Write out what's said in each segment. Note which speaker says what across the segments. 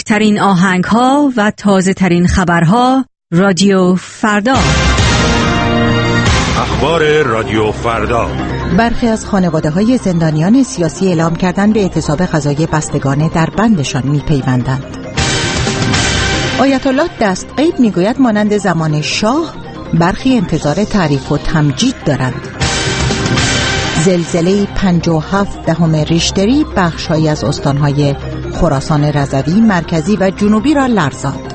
Speaker 1: بهترین آهنگ‌ها و تازه‌ترین خبرها رادیو فردا.
Speaker 2: اخبار رادیو فردا.
Speaker 3: برخی از خانواده‌های زندانیان سیاسی اعلام کردن به اعتصاب غذای بستگانه در بندشان می‌پیوندند. آیت الله دستغیب میگوید مانند زمان شاه برخی انتظار تعریف و تمجید دارند. زلزله 5.7 ریشتری بخش‌هایی از استان‌های خراسان رضوی، مرکزی و جنوبی را لرزاند.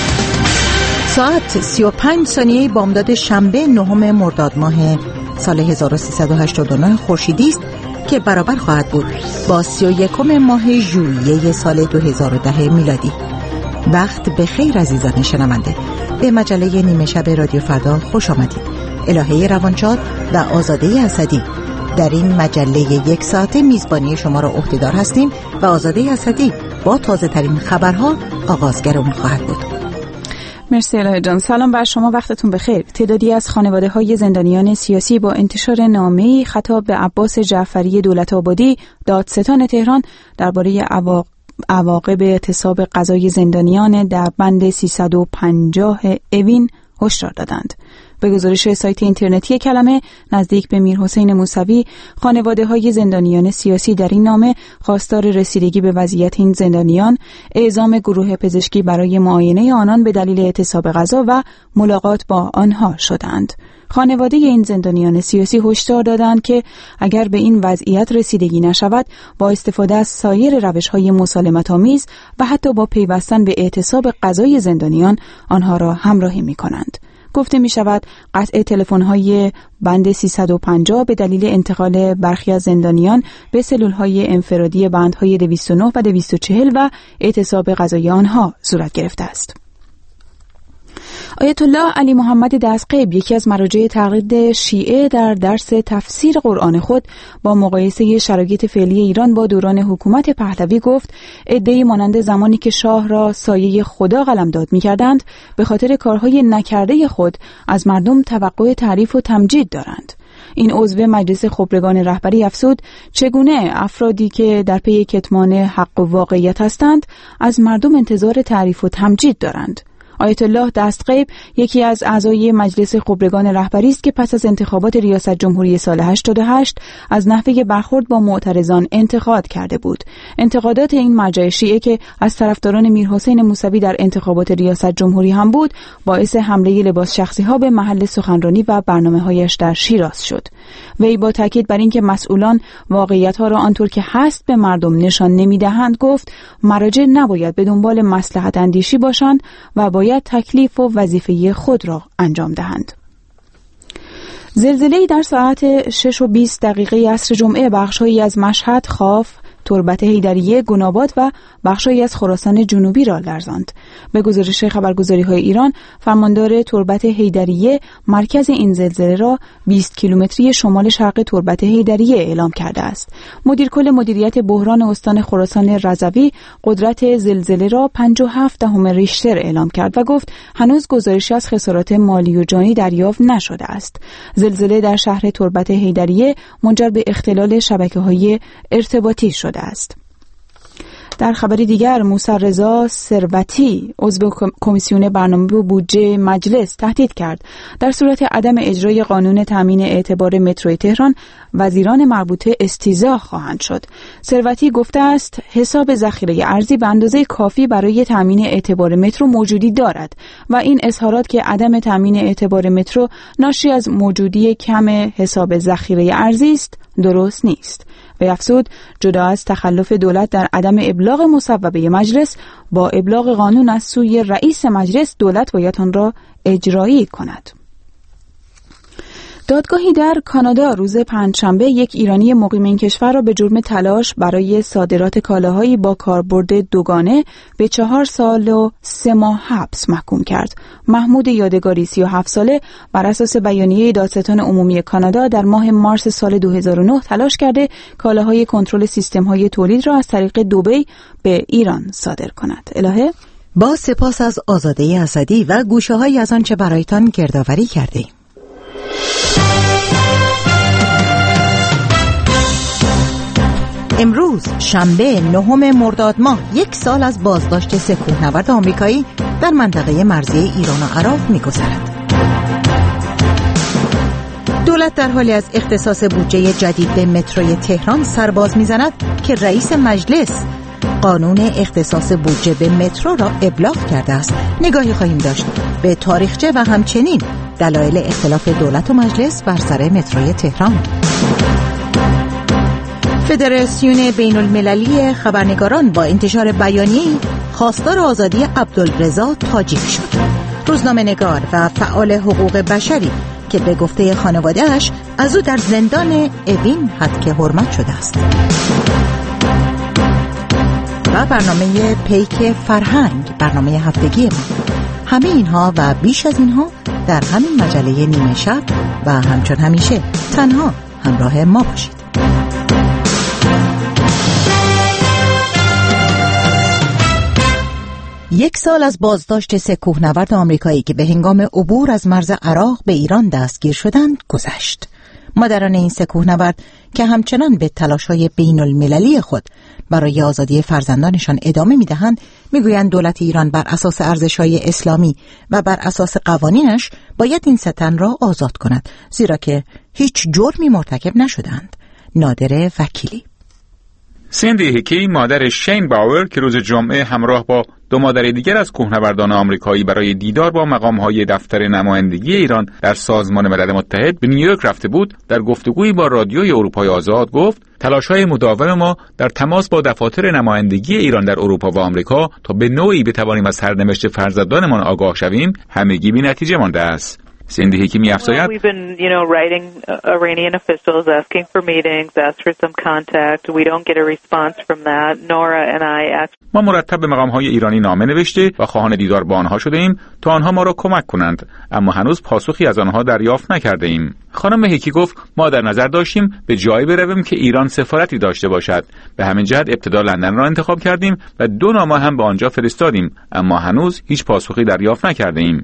Speaker 3: ساعت 35 ثانیه بامداد شنبه 9 مرداد ماه سال 1389 خورشیدی است که برابر خواهد بود با 31 ماه ژوئیه سال 2010 میلادی. وقت به خیر عزیزان شنونده، به مجله نیمه شب رادیو فردا خوش آمدید. الهه روانشاد و آزاده اسدی در این مجله یک ساعته میزبانی شما را عهده‌دار هستیم و آزاده اسدی با تازه ترین خبرها آغازگر اون خواهد بود.
Speaker 4: مرسی الهه جان. سلام بر شما، وقتتون بخیر. تعدادی از خانواده‌های زندانیان سیاسی با انتشار نامه‌ای خطاب به عباس جعفری دولت‌آبادی دادستان تهران درباره عواقب اعتصاب غذای زندانیان در بند 350 اوین هشدار دادند. به گزارش سایت اینترنتی کلمه، نزدیک به میرحسین موسوی، خانواده‌های زندانیان سیاسی در این نامه خواستار رسیدگی به وضعیت این زندانیان، اعزام گروه پزشکی برای معاینه آنان به دلیل اعتصاب غذا و ملاقات با آنها شدند. خانواده این زندانیان سیاسی هشدار دادند که اگر به این وضعیت رسیدگی نشود، با استفاده از سایر روش‌های مسالمت‌آمیز و حتی با پیوستن به اعتصاب غذای زندانیان آنها را همراهی می‌کنند. گفته می شود قطع تلفن‌های بند 350 به دلیل انتقال برخی از زندانیان به سلول‌های انفرادی بندهای 209 و 240 و اعتصاب غذای آنها صورت گرفته است. آیت الله علی محمد دستغیب، یکی از مراجع تقلید شیعه، در درس تفسیر قرآن خود با مقایسه شرایط فعلی ایران با دوران حکومت پهلوی گفت عده‌ای مانند زمانی که شاه را سایه خدا قلمداد می‌کردند به خاطر کارهای نکرده خود از مردم توقع تعریف و تمجید دارند. این عضو مجلس خبرگان رهبری افزود چگونه افرادی که در پی کتمان حق و واقعیت هستند از مردم انتظار تعریف و تمجید دارند. آیت الله دستغیب یکی از اعضای مجلس خبرگان رهبری است که پس از انتخابات ریاست جمهوری سال 88 از نحوه برخورد با معترضان انتقاد کرده بود. انتقادات این مرجع شیعه که از طرفداران میرحسین موسوی در انتخابات ریاست جمهوری هم بود، باعث حمله لباس شخصی ها به محل سخنرانی و برنامه‌هایش در شیراز شد. وی با تاکید بر اینکه مسئولان واقعیت‌ها را آنطور که هست به مردم نشان نمی‌دهند گفت مراجع نباید به دنبال مصلحت اندیشی باشند و باید تکلیف و وظیفه خود را انجام دهند. زلزله‌ای در ساعت 6:20 عصر جمعه بخش‌هایی از مشهد، خاف، تربت حیدریه، گناباد و بخش‌هایی از خراسان جنوبی را لرزاند. به گزارش خبرگزاری‌های ایران، فرماندار تربت حیدریه مرکز این زلزله را 20 کیلومتری شمال شرق تربت حیدریه اعلام کرده است. مدیر کل مدیریت بحران استان خراسان رضوی قدرت زلزله را 5.7 ریشتر اعلام کرد و گفت هنوز گزارشی از خسارات مالی و جانی دریافت نشده است. زلزله در شهر تربت حیدریه منجر به اختلال شبکه‌های ارتباطی شده است. در خبری دیگر، موسی رضا ثروتی عضو کمیسیون برنامه و بودجه مجلس تهدید کرد در صورت عدم اجرای قانون تامین اعتبار مترو تهران وزیران مربوطه استیضاح خواهند شد. ثروتی گفته است حساب ذخیره ارزی به اندازه کافی برای تامین اعتبار مترو موجودی دارد و این اظهارات که عدم تامین اعتبار مترو ناشی از موجودی کم حساب ذخیره ارزی است درست نیست. و افزود جدا از تخلف دولت در عدم ابلاغ مصوبه مجلس، با ابلاغ قانون از سوی رئیس مجلس دولت باید آن را اجرایی کند. دادگاهی در کانادا روز پنجشنبه یک ایرانی مقیم این کشور را به جرم تلاش برای صادرات کالاهایی با کاربرد دوگانه به 4 سال و 3 ماه حبس محکوم کرد. محمود یادگاری 37 ساله بر اساس بیانیه دادستان عمومی کانادا در ماه مارس سال 2009 تلاش کرده کالاهای کنترل سیستم‌های تولید را از طریق دبی به ایران صادر کند. الهه
Speaker 3: با سپاس از آزاده اسدی و گوشه‌هایی از آنچه برایتان گردآوری کردیم. امروز شنبه 9 مرداد ماه 1 سال از بازداشت 3 کوهنورد آمریکایی در منطقه مرزی ایران و عراق می‌گذرد. دولت در حالی از اختصاص بودجه جدید به متروی تهران سرباز می‌زند که رئیس مجلس قانون اختصاص بودجه به مترو را ابلاغ کرده است. نگاهی خواهیم داشت به تاریخچه و همچنین دلایل اختلاف دولت و مجلس بر سر متروی تهران. فدراسیون بین المللی خبرنگاران با انتشار بیانیه‌ای خواستار آزادی عبدالرضا تاجیک شد. روزنامه‌نگار و فعال حقوق بشری که به گفته خانواده‌اش از او در زندان اوین حد که حرمت شده است. و برنامه پیک فرهنگ، برنامه هفتگی ما. همه اینها و بیش از اینها در همین مجله نیمه شب و همچون همیشه تنها همراه ما باشید. 1 سال از بازداشت 3 کوهنورد آمریکایی که به هنگام عبور از مرز عراق به ایران دستگیر شدند گذشت. مادران این 3 کوهنورد که همچنان به تلاش‌های بین المللی خود برای آزادی فرزندانشان ادامه می‌دهند، می‌گویند دولت ایران بر اساس ارزش‌های اسلامی و بر اساس قوانینش باید این 3 تن را آزاد کند، زیرا که هیچ جرمی مرتکب نشدند. نادر وکیلی.
Speaker 5: سیندی هیکی مادر شین باور که روز جمعه همراه با 2 مادر دیگر از کوهنوردان آمریکایی برای دیدار با مقام‌های دفتر نمایندگی ایران در سازمان ملل متحد به نیویورک رفته بود، در گفتگویی با رادیوی اروپای آزاد گفت تلاش‌های مداوم ما در تماس با دفاتر نمایندگی ایران در اروپا و آمریکا تا به نوعی بتوانیم از سرنوشت فرزندانمان آگاه شویم همگی بی‌نتیجه مانده است. سیندی هیکی می‌افزاید
Speaker 6: we've been, writing Iranian officials asking for meetings, asked for some contact. We don't get a response from that. Nora and I
Speaker 5: ما مرتب به مقام‌های ایرانی نامه نوشته و خواهان دیدار با آنها شده ایم تا آنها ما را کمک کنند، اما هنوز پاسخی از آنها دریافت نکرده ایم. خانم هیکی گفت ما در نظر داشتیم به جایی برویم که ایران سفارتی داشته باشد. به همین جهت ابتدا لندن را انتخاب کردیم و 2 نامه هم به آنجا فرستادیم، اما هنوز هیچ پاسخی دریافت نکرده ایم.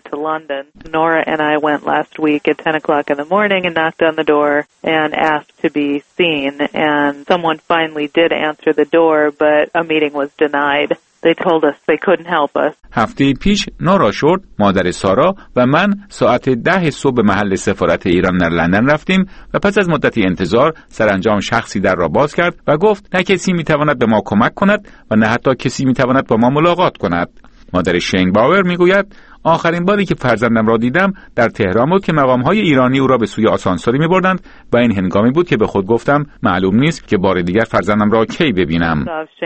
Speaker 6: Nora and I went last week at 10 o'clock in the morning and knocked on the door and asked to be seen, and someone finally did answer the door, but a meeting was denied. They told us they couldn't help us.
Speaker 5: هفته پیش نورا شورت، مادر سارا و من ساعت 10 صبح به محل سفارت ایران در لندن رفتیم و پس از مدتی انتظار سرانجام شخصی در را باز کرد و گفت نه کسی میتواند به ما کمک کند و نه حتی کسی میتواند با ما ملاقات کند. مادر شین باور میگوید آخرین باری که فرزندم را دیدم در تهران بود که مقام‌های ایرانی او را به سوی آسانسوری می‌بردند و این هنگامی بود که به خود گفتم معلوم نیست که بار دیگر فرزندم را کی ببینم.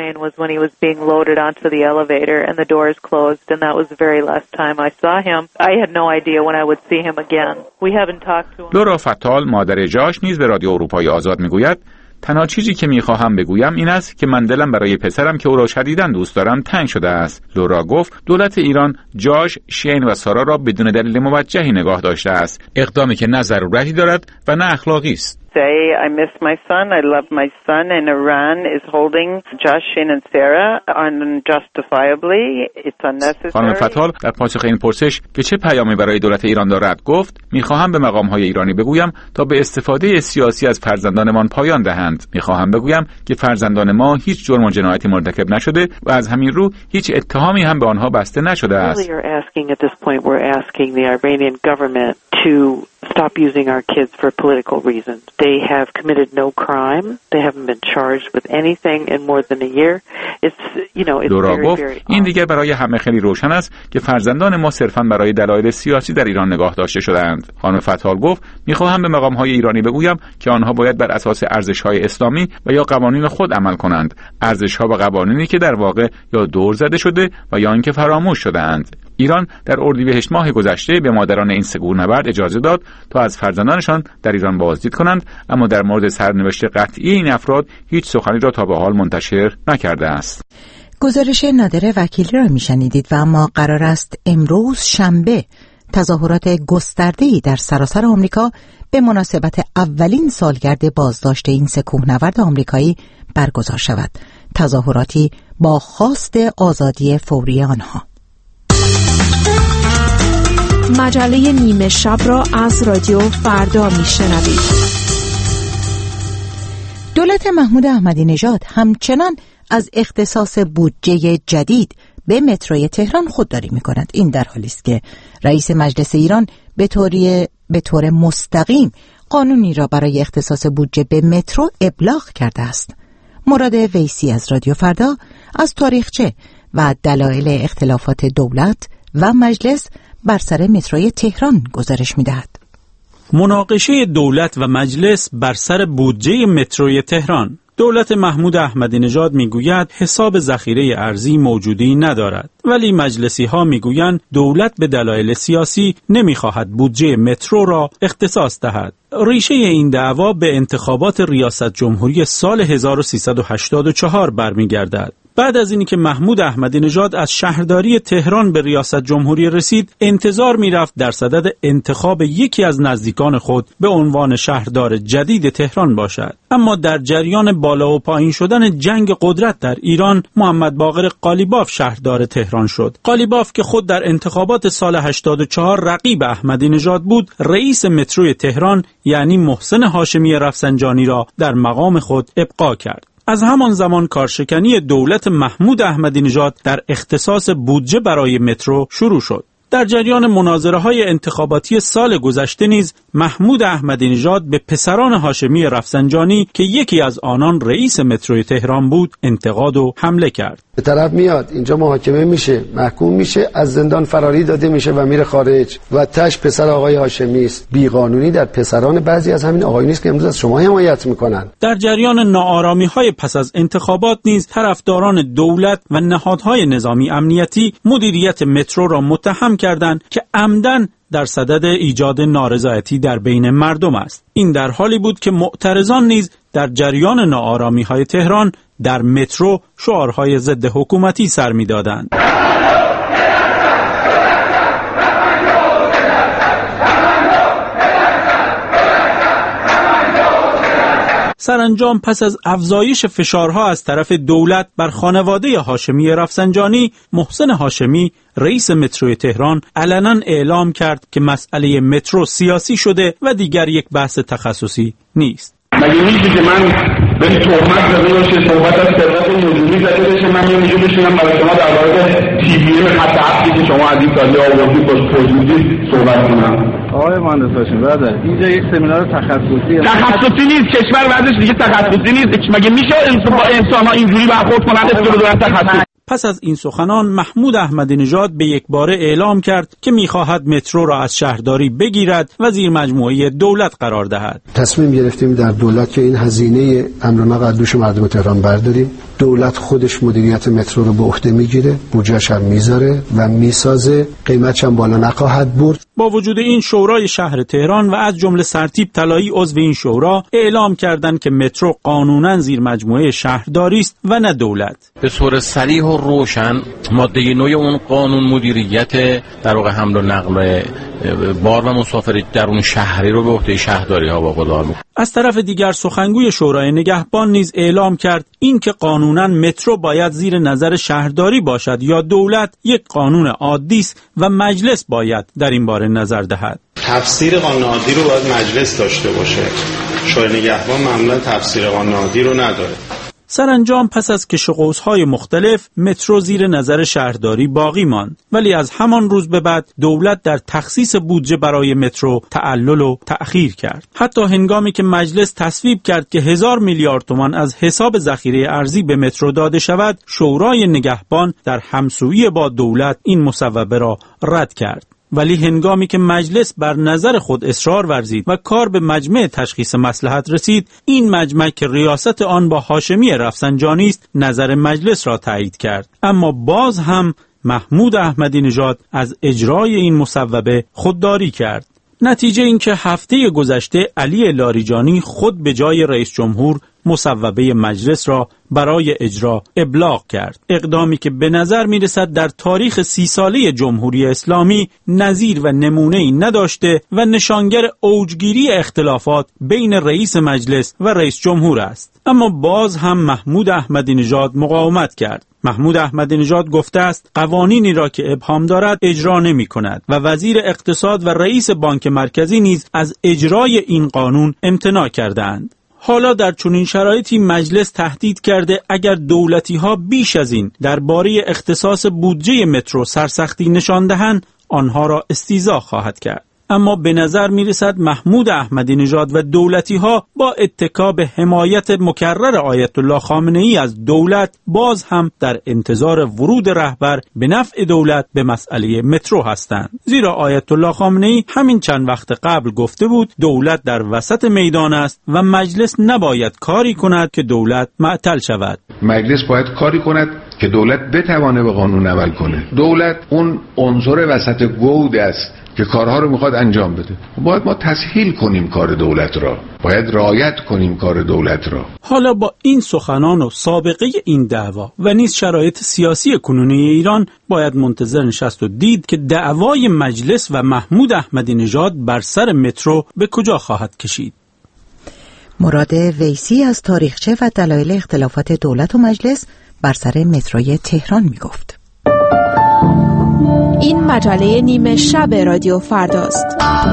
Speaker 5: لورا فتال مادر جاش نیز به رادیو اروپای آزاد میگوید تنها چیزی که میخواهم بگویم این است که من دلم برای پسرم که او را شدیداً دوست دارم تنگ شده است. لورا گفت دولت ایران جاش، شین و سارا را بدون دلیل موجهی نگاه داشته است، اقدامی که نه ضرورتی دارد و نه اخلاقی است.
Speaker 7: I miss my son. I love my son, and Iran is holding Josh, Shin, and Sarah unjustifiably. It's unnecessary.
Speaker 5: خانم فتال در پاسخ این پرسش که چه پیامی برای دولت ایران دارد گفت میخواهم به مقام‌های ایرانی بگویم تا به استفاده سیاسی از فرزندانمان پایان دهند. میخواهم بگویم که فرزندان ما هیچ جرم و جنایتی مرتکب نشده و از همین رو هیچ اتهامی هم به آنها بسته نشده است.
Speaker 8: Stop using our kids for political reasons. They have committed no crime. They haven't been charged with anything in more than a year. It's
Speaker 5: گفت این دیگر برای همه خیلی روشن است که فرزندان ما صرفاً برای دلایل سیاسی در ایران نگاه داشته شده‌اند. خانم فتال گفت می‌خواهم به مقام‌های ایرانی بگویم که آنها باید بر اساس ارزش‌های اسلامی و یا قوانین خود عمل کنند. ارزش‌ها و قوانینی که در واقع یا دور زده شده و یا اینکه فراموش شده‌اند. ایران در اردیبهشت ماه گذشته به مادران این 3 کوهنورد اجازه داد تا از فرزندانشان در ایران بازدید کنند، اما در مورد سرنوشت قطعی این افراد هیچ سخنی را تا به حال منتشر نکرده است.
Speaker 3: گزارش نادر وکیلی را میشنیدید و اما قرار است امروز شنبه تظاهرات گسترده‌ای در سراسر آمریکا به مناسبت اولین سالگرد بازداشت این 3 کوهنورد آمریکایی برگزار شود. تظاهراتی با خواست آزادی فوری آنها.
Speaker 4: مجله نیمه شب را از رادیو فردا میشنوید.
Speaker 3: دولت محمود احمدی نژاد همچنان از اختصاص بودجه جدید به متروی تهران خودداری می‌کند. این در حالی است که رئیس مجلس ایران به طور مستقیم قانونی را برای اختصاص بودجه به مترو ابلاغ کرده است. مراد ویسی از رادیو فردا از تاریخچه و دلایل اختلافات دولت و مجلس بر سر متروی تهران گزارش می‌دهد.
Speaker 9: مناقشه دولت و مجلس بر سر بودجه متروی تهران. دولت محمود احمدی نژاد میگوید حساب ذخیره ارزی موجودی ندارد، ولی مجلسی ها میگویند دولت به دلایل سیاسی نمیخواهد بودجه مترو را اختصاص دهد. ریشه این دعوا به انتخابات ریاست جمهوری سال 1384 برمیگردد. بعد از اینی که محمود احمدی نژاد از شهرداری تهران به ریاست جمهوری رسید، انتظار میرفت در صدد انتخاب یکی از نزدیکان خود به عنوان شهردار جدید تهران باشد. اما در جریان بالا و پایین شدن جنگ قدرت در ایران، محمد باقر قالیباف شهردار تهران شد. قالیباف که خود در انتخابات سال 84 رقیب احمدی نژاد بود، رئیس متروی تهران یعنی محسن هاشمی رفسنجانی را در مقام خود ابقا کرد. از همان زمان کارشکنی دولت محمود احمدی نژاد در اختصاص بودجه برای مترو شروع شد. در جریان مناظره‌های انتخاباتی سال گذشته نیز محمود احمدی نژاد به پسران هاشمی رفسنجانی که یکی از آنان رئیس متروی تهران بود انتقاد و حمله کرد.
Speaker 10: به طرف میاد اینجا محاکمه میشه، محکوم میشه، از زندان فراری داده میشه و میره خارج و تاش پسر آقای هاشمی است. بیقانونی در پسران بعضی از همین آقایونی است که امروز از شما حمایت میکنن.
Speaker 9: در جریان ناآرامی‌های پس از انتخابات نیز طرفداران دولت و نهادهای نظامی امنیتی مدیریت مترو را متهم کردند که عمدن در صدد ایجاد نارضایتی در بین مردم است. این در حالی بود که معترضان نیز در جریان ناآرامی‌های تهران در مترو شعارهای ضد حکومتی سر می‌دادند. سرانجام پس از افزایش فشارها از طرف دولت بر خانواده هاشمی رفسنجانی، محسن هاشمی رئیس متروی تهران علنا اعلام کرد که مسئله مترو سیاسی شده و دیگر یک بحث تخصصی نیست.
Speaker 11: مگه میشه که من به تهمت زده باشه، صحبت از ثروت موجودی زده بشه، من اینجا بشینم برای شما در مورد TVM خط هفتی که شما از این سالی آوردید توضیح صحبت کنم؟
Speaker 12: آقای مهندس هاشمی برادر، اینجا یک سمینار
Speaker 11: تخصصی نیست. کشور بعدش دیگه تخصصی نیست. مگه میشه انسان‌ها اینجوری برخورد کنند که بدون تخصص؟
Speaker 9: پس از این سخنان محمود احمدی نژاد به یک باره اعلام کرد که می‌خواهد مترو را از شهرداری بگیرد و زیر مجموعه دولت قرار دهد.
Speaker 10: تصمیم گرفتیم در دولت که این هزینه امر و نقل از دوش مردم تهران برداریم. دولت خودش مدیریت مترو رو به عهده میگیره، بودجه‌اش هم میذاره و میسازه، قیمتش هم بالا نخواهد برد.
Speaker 9: با وجود این شورای شهر تهران و از جمله سرتیپ طلایی عضو این شورا اعلام کردند که مترو قانونا زیر مجموعه شهرداری است و نه دولت.
Speaker 13: به صورت صریح و روشن ماده 9 اون قانون مدیریت در واقع حمل و نقل بار و مسافر درون شهری رو به عهده شهرداری ها واگذار می‌کنه.
Speaker 9: از طرف دیگر سخنگوی شورای نگهبان نیز اعلام کرد اینکه قانونا مترو باید زیر نظر شهرداری باشد یا دولت یک قانون عادی است و مجلس باید در این باره نظر دهد.
Speaker 14: تفسیر قانون عادی رو باید مجلس داشته باشه. شورای نگهبان معمولا تفسیر قانون عادی رو نداره.
Speaker 9: سرانجام پس از کش‌وقوس‌های مختلف مترو زیر نظر شهرداری باقی ماند، ولی از همان روز به بعد دولت در تخصیص بودجه برای مترو تعلل و تأخیر کرد. حتی هنگامی که مجلس تصویب کرد که 1000 میلیارد تومان از حساب ذخیره ارزی به مترو داده شود، شورای نگهبان در همسویی با دولت این مصوبه را رد کرد. ولی هنگامی که مجلس بر نظر خود اصرار ورزید و کار به مجمع تشخیص مصلحت رسید، این مجمع که ریاست آن با هاشمی رفسنجانی است نظر مجلس را تایید کرد. اما باز هم محمود احمدی نژاد از اجرای این مصوبه خودداری کرد. نتیجه این که هفته گذشته علی لاریجانی خود به جای رئیس جمهور مصوبه مجلس را برای اجرا ابلاغ کرد. اقدامی که به نظر می رسد در تاریخ 30 ساله جمهوری اسلامی نظیر و نمونه‌ای نداشته و نشانگر اوجگیری اختلافات بین رئیس مجلس و رئیس جمهور است. اما باز هم محمود احمدی نژاد مقاومت کرد. محمود احمدی نژاد گفته است قوانینی را که ابهام دارد اجرا نمی کند و وزیر اقتصاد و رئیس بانک مرکزی نیز از اجرای این قانون امتناع کردند. حالا در چنین شرایطی مجلس تهدید کرده اگر دولتی‌ها بیش از این درباره اختصاص بودجه مترو سرسختی نشان دهند آنها را استیضاح خواهد کرد. اما به نظر می‌رسد محمود احمدی نژاد و دولتی‌ها با اتکا به حمایت مکرر آیت الله خامنه‌ای از دولت باز هم در انتظار ورود رهبر به نفع دولت به مسئله مترو هستند. زیرا آیت الله خامنه‌ای همین چند وقت قبل گفته بود دولت در وسط میدان است و مجلس نباید کاری کند که دولت معطل شود.
Speaker 15: مجلس باید کاری کند که دولت بتوانه به قانون عمل کنه. دولت اون عنصر وسط گود است که کارها رو میخواد انجام بده. باید ما تسهیل کنیم کار دولت را، باید رعایت کنیم کار دولت را.
Speaker 9: حالا با این سخنان و سابقه این دعوا و نیز شرایط سیاسی کنونی ایران باید منتظر نشست و دید که دعوای مجلس و محمود احمدی نژاد بر سر مترو به کجا خواهد کشید.
Speaker 3: مراد ویسی از تاریخچه و دلایل اختلافات دولت و مجلس بر سر متروی تهران میگفت.
Speaker 16: این مجله نیمه شب رادیو فرداست.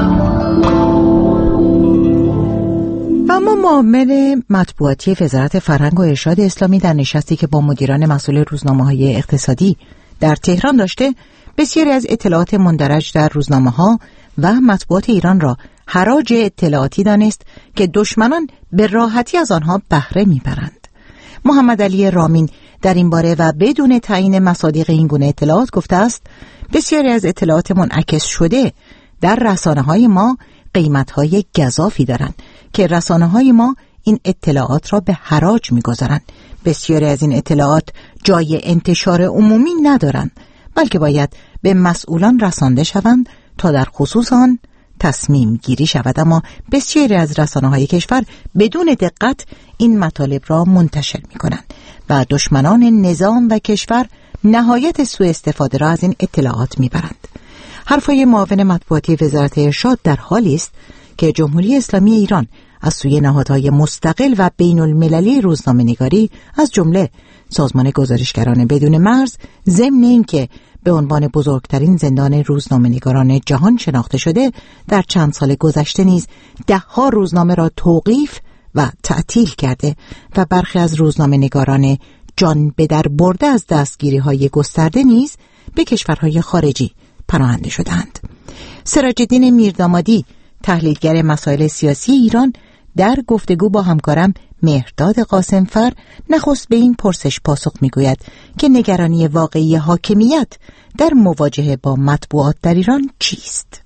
Speaker 3: و اما معاون مطبوعاتی وزارت فرهنگ و ارشاد اسلامی در نشستی که با مدیران مسئول روزنامه‌های اقتصادی در تهران داشته، بسیاری از اطلاعات مندرج در روزنامه‌ها و مطبوعات ایران را حراج اطلاعاتی دانست که دشمنان به راحتی از آنها بهره میبرند. محمد علی رامین در این باره و بدون تعیین مصادیق این گونه اطلاعات گفته است بسیاری از اطلاعات منعکس شده در رسانه‌های ما قیمت‌های گزافی دارند که رسانه‌های ما این اطلاعات را به حراج می‌گذارند. بسیاری از این اطلاعات جای انتشار عمومی ندارند، بلکه باید به مسئولان رسانده شوند تا در خصوص آن تصمیم گیری شود. اما بسیاری از رسانه‌های کشور بدون دقت این مطالب را منتشر می‌کنند و دشمنان نظام و کشور نهایت سوء استفاده را از این اطلاعات می‌برند. حرفای معاون مطبوعاتی وزارت ارشاد در حالی است که جمهوری اسلامی ایران از سوی نهادهای مستقل و بین المللی روزنامه‌نگاری از جمله سازمان گزارشگران بدون مرز ضمن اینکه به عنوان بزرگترین زندان روزنامه‌نگاران جهان شناخته شده، در چند سال گذشته نیز ده‌ها روزنامه را توقیف و تعطیل کرده و برخی از روزنامه‌نگاران جان به در برده از دستگیری‌های گسترده نیز به کشورهای خارجی پناهنده شدند. سراج الدین میردامادی، تحلیلگر مسائل سیاسی ایران، در گفتگو با همکارم مهرداد قاسمفر نخست به این پرسش پاسخ می‌گوید که نگرانی واقعی حاکمیت در مواجهه با مطبوعات در ایران چیست؟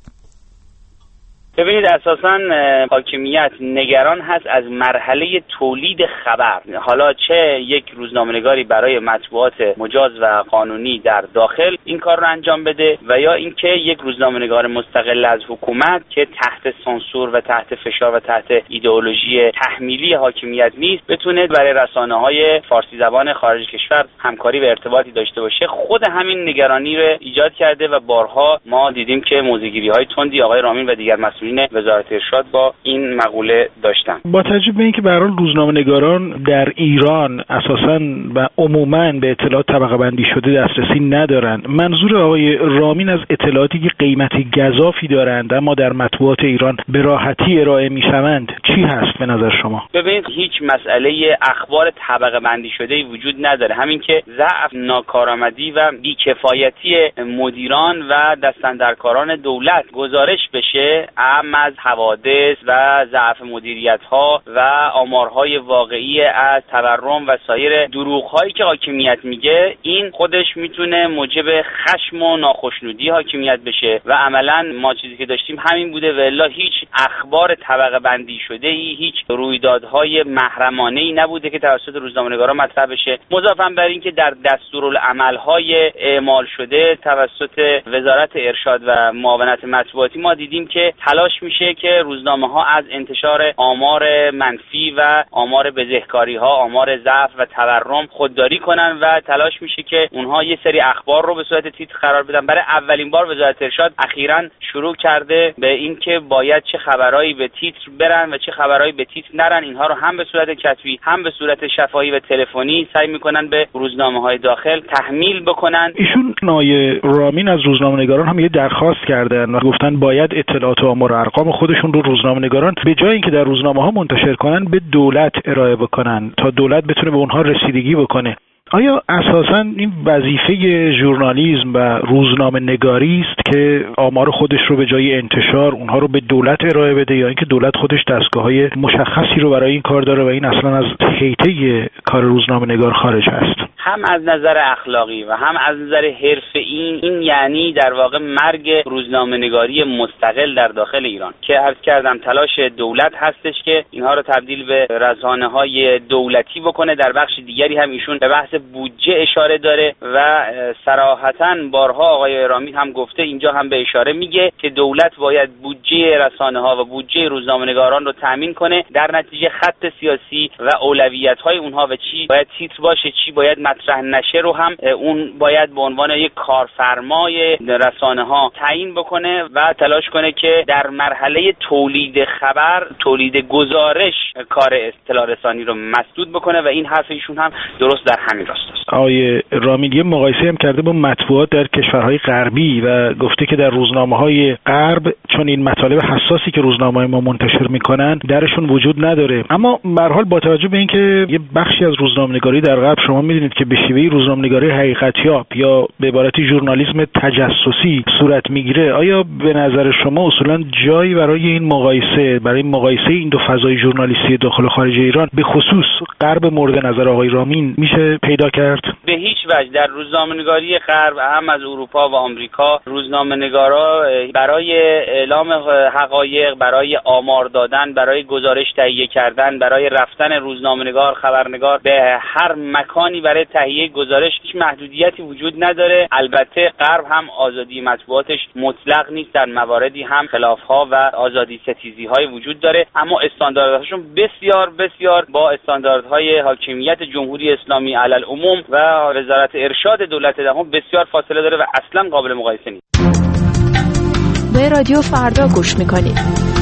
Speaker 17: ببینید، اساساً حاکمیت نگران هست از مرحله تولید خبر. حالا چه یک روزنامه‌نگاری برای مطبوعات مجاز و قانونی در داخل این کار رو انجام بده و یا اینکه یک روزنامه‌نگار مستقل از حکومت که تحت سانسور و تحت فشار و تحت ایدئولوژی تحمیلی حاکمیت نیست بتونه برای رسانه‌های فارسی زبان خارج کشور همکاری و ارتباطی داشته باشه. خود همین نگرانی رو ایجاد کرده و بارها ما دیدیم که موضع‌گیری‌های تندی آقای رامین و دیگر مسئولین وزارت ارشاد با این مقوله داشتن.
Speaker 18: با توجه به اینکه به هر حال روزنامه‌نگاران در ایران اساساً و عموماً به اطلاعات طبقه بندی شده دسترسی ندارند، منظور آقای رامین از اطلاعاتی که قیمتی گزافی دارند اما در مطبوعات ایران به راحتی ارائه می‌شوند چی هست به نظر شما؟
Speaker 17: ببینید، هیچ مسئله اخبار طبقه بندی شده وجود نداره. همین که ضعف، ناکارآمدی و بیکفایتی مدیران و دستاندرکاران دولت گزارش بشه از حوادث و ضعف مدیریت‌ها و آمارهای واقعی از تورم و سایر دروغ‌هایی که حاکمیت میگه، این خودش میتونه موجب خشم و ناخشنودی حاکمیت بشه و عملاً ما چیزی که داشتیم همین بوده و الا هیچ اخبار طبقه بندی شده‌ای، هیچ رویدادهای محرمانه‌ای نبوده که توسط روزنامه‌نگاران مطرح بشه. مضافاً بر این که در دستورالعمل‌های اعمال شده توسط وزارت ارشاد و معاونت مطبوعاتی ما دیدیم که تلاش میشه که روزنامه‌ها از انتشار آمار منفی و آمار بزهکاری‌ها، آمار ضعف و تورم خودداری کنن و تلاش میشه که اونها یه سری اخبار رو به صورت تیتر قرار بدن. برای اولین بار وزارت ارشاد اخیراً شروع کرده به این که باید چه خبرایی به تیتر برن و چه خبرایی به تیتر نرن. اینها رو هم به صورت کتبی هم به صورت شفاهی و تلفنی سعی میکنن به روزنامه‌های داخل تحمیل بکنن.
Speaker 18: ایشون آقای رامین از روزنامه‌نگاران هم یه درخواست کردن و گفتن باید اطلاعات و آمار شماره ارقام خودشون رو روزنامه‌نگاران به جای اینکه در روزنامه‌ها منتشر کنن به دولت ارائه بکنن تا دولت بتونه به اونها رسیدگی بکنه. آیا اساساً این وظیفه ژورنالیسم و روزنامه نگاری است که آمار خودش رو به جای انتشار اونها رو به دولت ارائه بده، یا اینکه دولت خودش دستگاه‌های مشخصی رو برای این کار داره و این اصلاً از حیطه کار روزنامه نگار خارج است؟
Speaker 17: هم از نظر اخلاقی و هم از نظر حرفه‌ای این یعنی در واقع مرگ روزنامه‌نگاری مستقل در داخل ایران که عرض کردم تلاش دولت هستش که اینها رو تبدیل به رسانه‌های دولتی بکنه. در بخش دیگری هم ایشون به بحث بودجه اشاره داره و صراحتاً بارها آقای رامی هم گفته، اینجا هم به اشاره میگه که دولت باید بودجه رسانه‌ها و بودجه روزنامه‌نگاران رو تامین کنه، در نتیجه خط سیاسی و اولویت‌های اونها و چی باید تیتر باشه، چی باید مطرح نشه رو هم اون باید به عنوان یک کارفرمای رسانه‌ها تعیین بکنه و تلاش کنه که در مرحله تولید خبر، تولید گزارش کار اطلاع رسانی رو مسدود بکنه و این حرف ایشون هم درست در همین راست است.
Speaker 18: آقای رامیل یه مقایسه هم کرده با مطبوعات در کشورهای غربی و گفته که در روزنامه‌های غرب چون این مطالب حساسی که روزنامه‌های ما منتشر می‌کنن درشون وجود نداره، اما به هر حال با توجه به اینکه یه بخشی از روزنامه‌نگاری در غرب شما می‌دونید که به شیوه روزنامه‌نگاری حقیقت‌یاب یا به عبارتی ژورنالیسم تجسسی صورت میگیره، آیا به نظر شما اصولاً جایی برای این مقایسه، برای مقایسه این دو فضای ژورنالیستی داخل و خارج ایران به خصوص غرب مورد نظر آقای رامین میشه پیدا کرد؟
Speaker 17: به هیچ وجه در روزنامه‌نگاری غرب هم از اروپا و آمریکا روزنامه‌نگارا برای اعلام حقایق، برای آمار دادن، برای گزارش تهیه کردن، برای رفتن روزنامه‌نگار، خبرنگار به هر مکانی برای تهیه گزارش هیچ محدودیتی وجود نداره. البته غرب هم آزادی مطبوعاتش مطلق نیست، در مواردی هم خلاف‌ها و آزادی ستیزی‌های وجود داره، اما استانداردهاشون بسیار بسیار با استانداردهای حاکمیت جمهوری اسلامی علی العموم و وزارت ارشاد دولت دهم بسیار فاصله داره و اصلا قابل مقایسه نیست.
Speaker 16: به رادیو فردا گوش میکنید.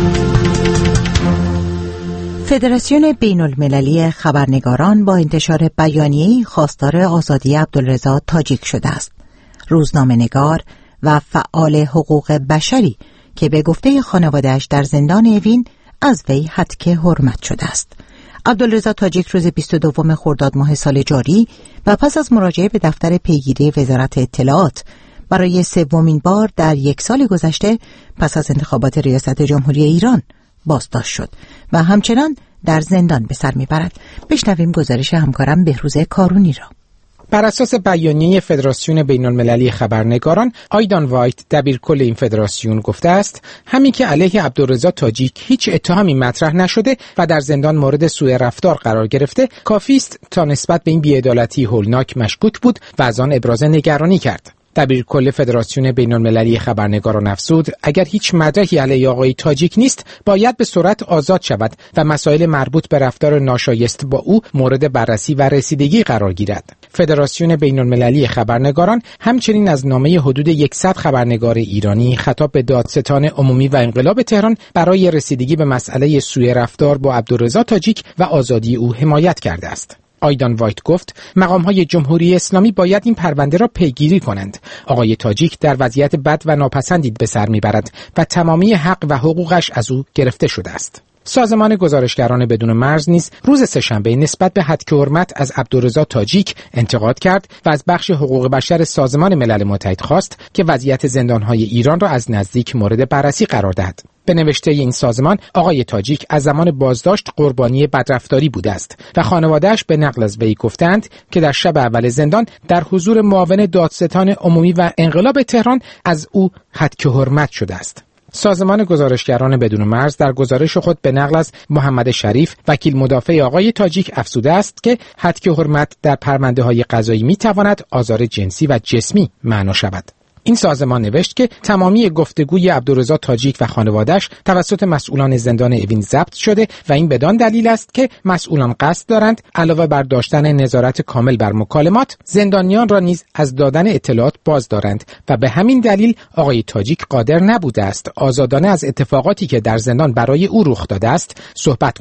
Speaker 3: فدراسیون بین المللی خبرنگاران با انتشار بیانیه‌ای خواستار آزادی عبدالرضا تاجیک شده است. روزنامه‌نگار و فعال حقوق بشری که به گفته خانواده‌اش در زندان اوین از وی هتک حرمت شده است. عبدالرضا تاجیک روز 22 خرداد ماه سال جاری و پس از مراجعه به دفتر پیگیری وزارت اطلاعات برای سومین بار در یک سال گذشته پس از انتخابات ریاست جمهوری ایران بازداشت شد و همچنان در زندان به سر میبرد. بشنویم گزارش همکارم بهروز کارونی را.
Speaker 19: بر اساس بیانیه فدراسیون بین المللی خبرنگاران، آیدان وایت دبیرکل این فدراسیون گفته است همین که علیه عبدالرضا تاجیک هیچ اتهامی مطرح نشده و در زندان مورد سوء رفتار قرار گرفته کافی است تا نسبت به این بی‌عدالتی هولناک مشکوک بود و از آن ابراز نگرانی کرد. دبیرکل فدراسیون بین المللی خبرنگاران افزود اگر هیچ مدرکی علیه آقای تاجیک نیست باید به سرعت آزاد شود و مسائل مربوط به رفتار ناشایست با او مورد بررسی و رسیدگی قرار گیرد. فدراسیون بین المللی خبرنگاران همچنین از نامه حدود 100 خبرنگار ایرانی خطاب به دادستان عمومی و انقلاب تهران برای رسیدگی به مسئله سوء رفتار با عبدالرضا تاجیک و آزادی او حمایت کرده است. آیدان وایت گفت مقام‌های جمهوری اسلامی باید این پرونده را پیگیری کنند. آقای تاجیک در وضعیت بد و ناپسندی به سر میبرد و تمامی حق و حقوقش از او گرفته شده است. سازمان گزارشگران بدون مرز نیز روز سه‌شنبه نسبت به هتک حرمت از عبدالرضا تاجیک انتقاد کرد و از بخش حقوق بشر سازمان ملل متحد خواست که وضعیت زندان‌های ایران را از نزدیک مورد بررسی قرار دهد. به نوشته این سازمان، آقای تاجیک از زمان بازداشت قربانی بدرفتاری بوده است و خانواده‌اش به نقل از وی گفتند که در شب اول زندان در حضور معاون دادستان عمومی و انقلاب تهران از او هتک حرمت شده است. سازمان گزارشگران بدون مرز در گزارش خود به نقل از محمد شریف وکیل مدافع آقای تاجیک افزوده است که هتک حرمت در پرونده‌های قضایی می‌تواند آزار جنسی و جسمی معنا شود. این سازمان نوشت که تمامی گفتگوی عبدالرضا تاجیک و خانواده‌اش توسط مسئولان زندان اوین ضبط شده و این بدان دلیل است که مسئولان قصد دارند علاوه بر داشتن نظارت کامل بر مکالمات، زندانیان را نیز از دادن اطلاعات باز دارند و به همین دلیل آقای تاجیک قادر نبوده است آزادانه از اتفاقاتی که در زندان برای او رخ داده است صحبت کند.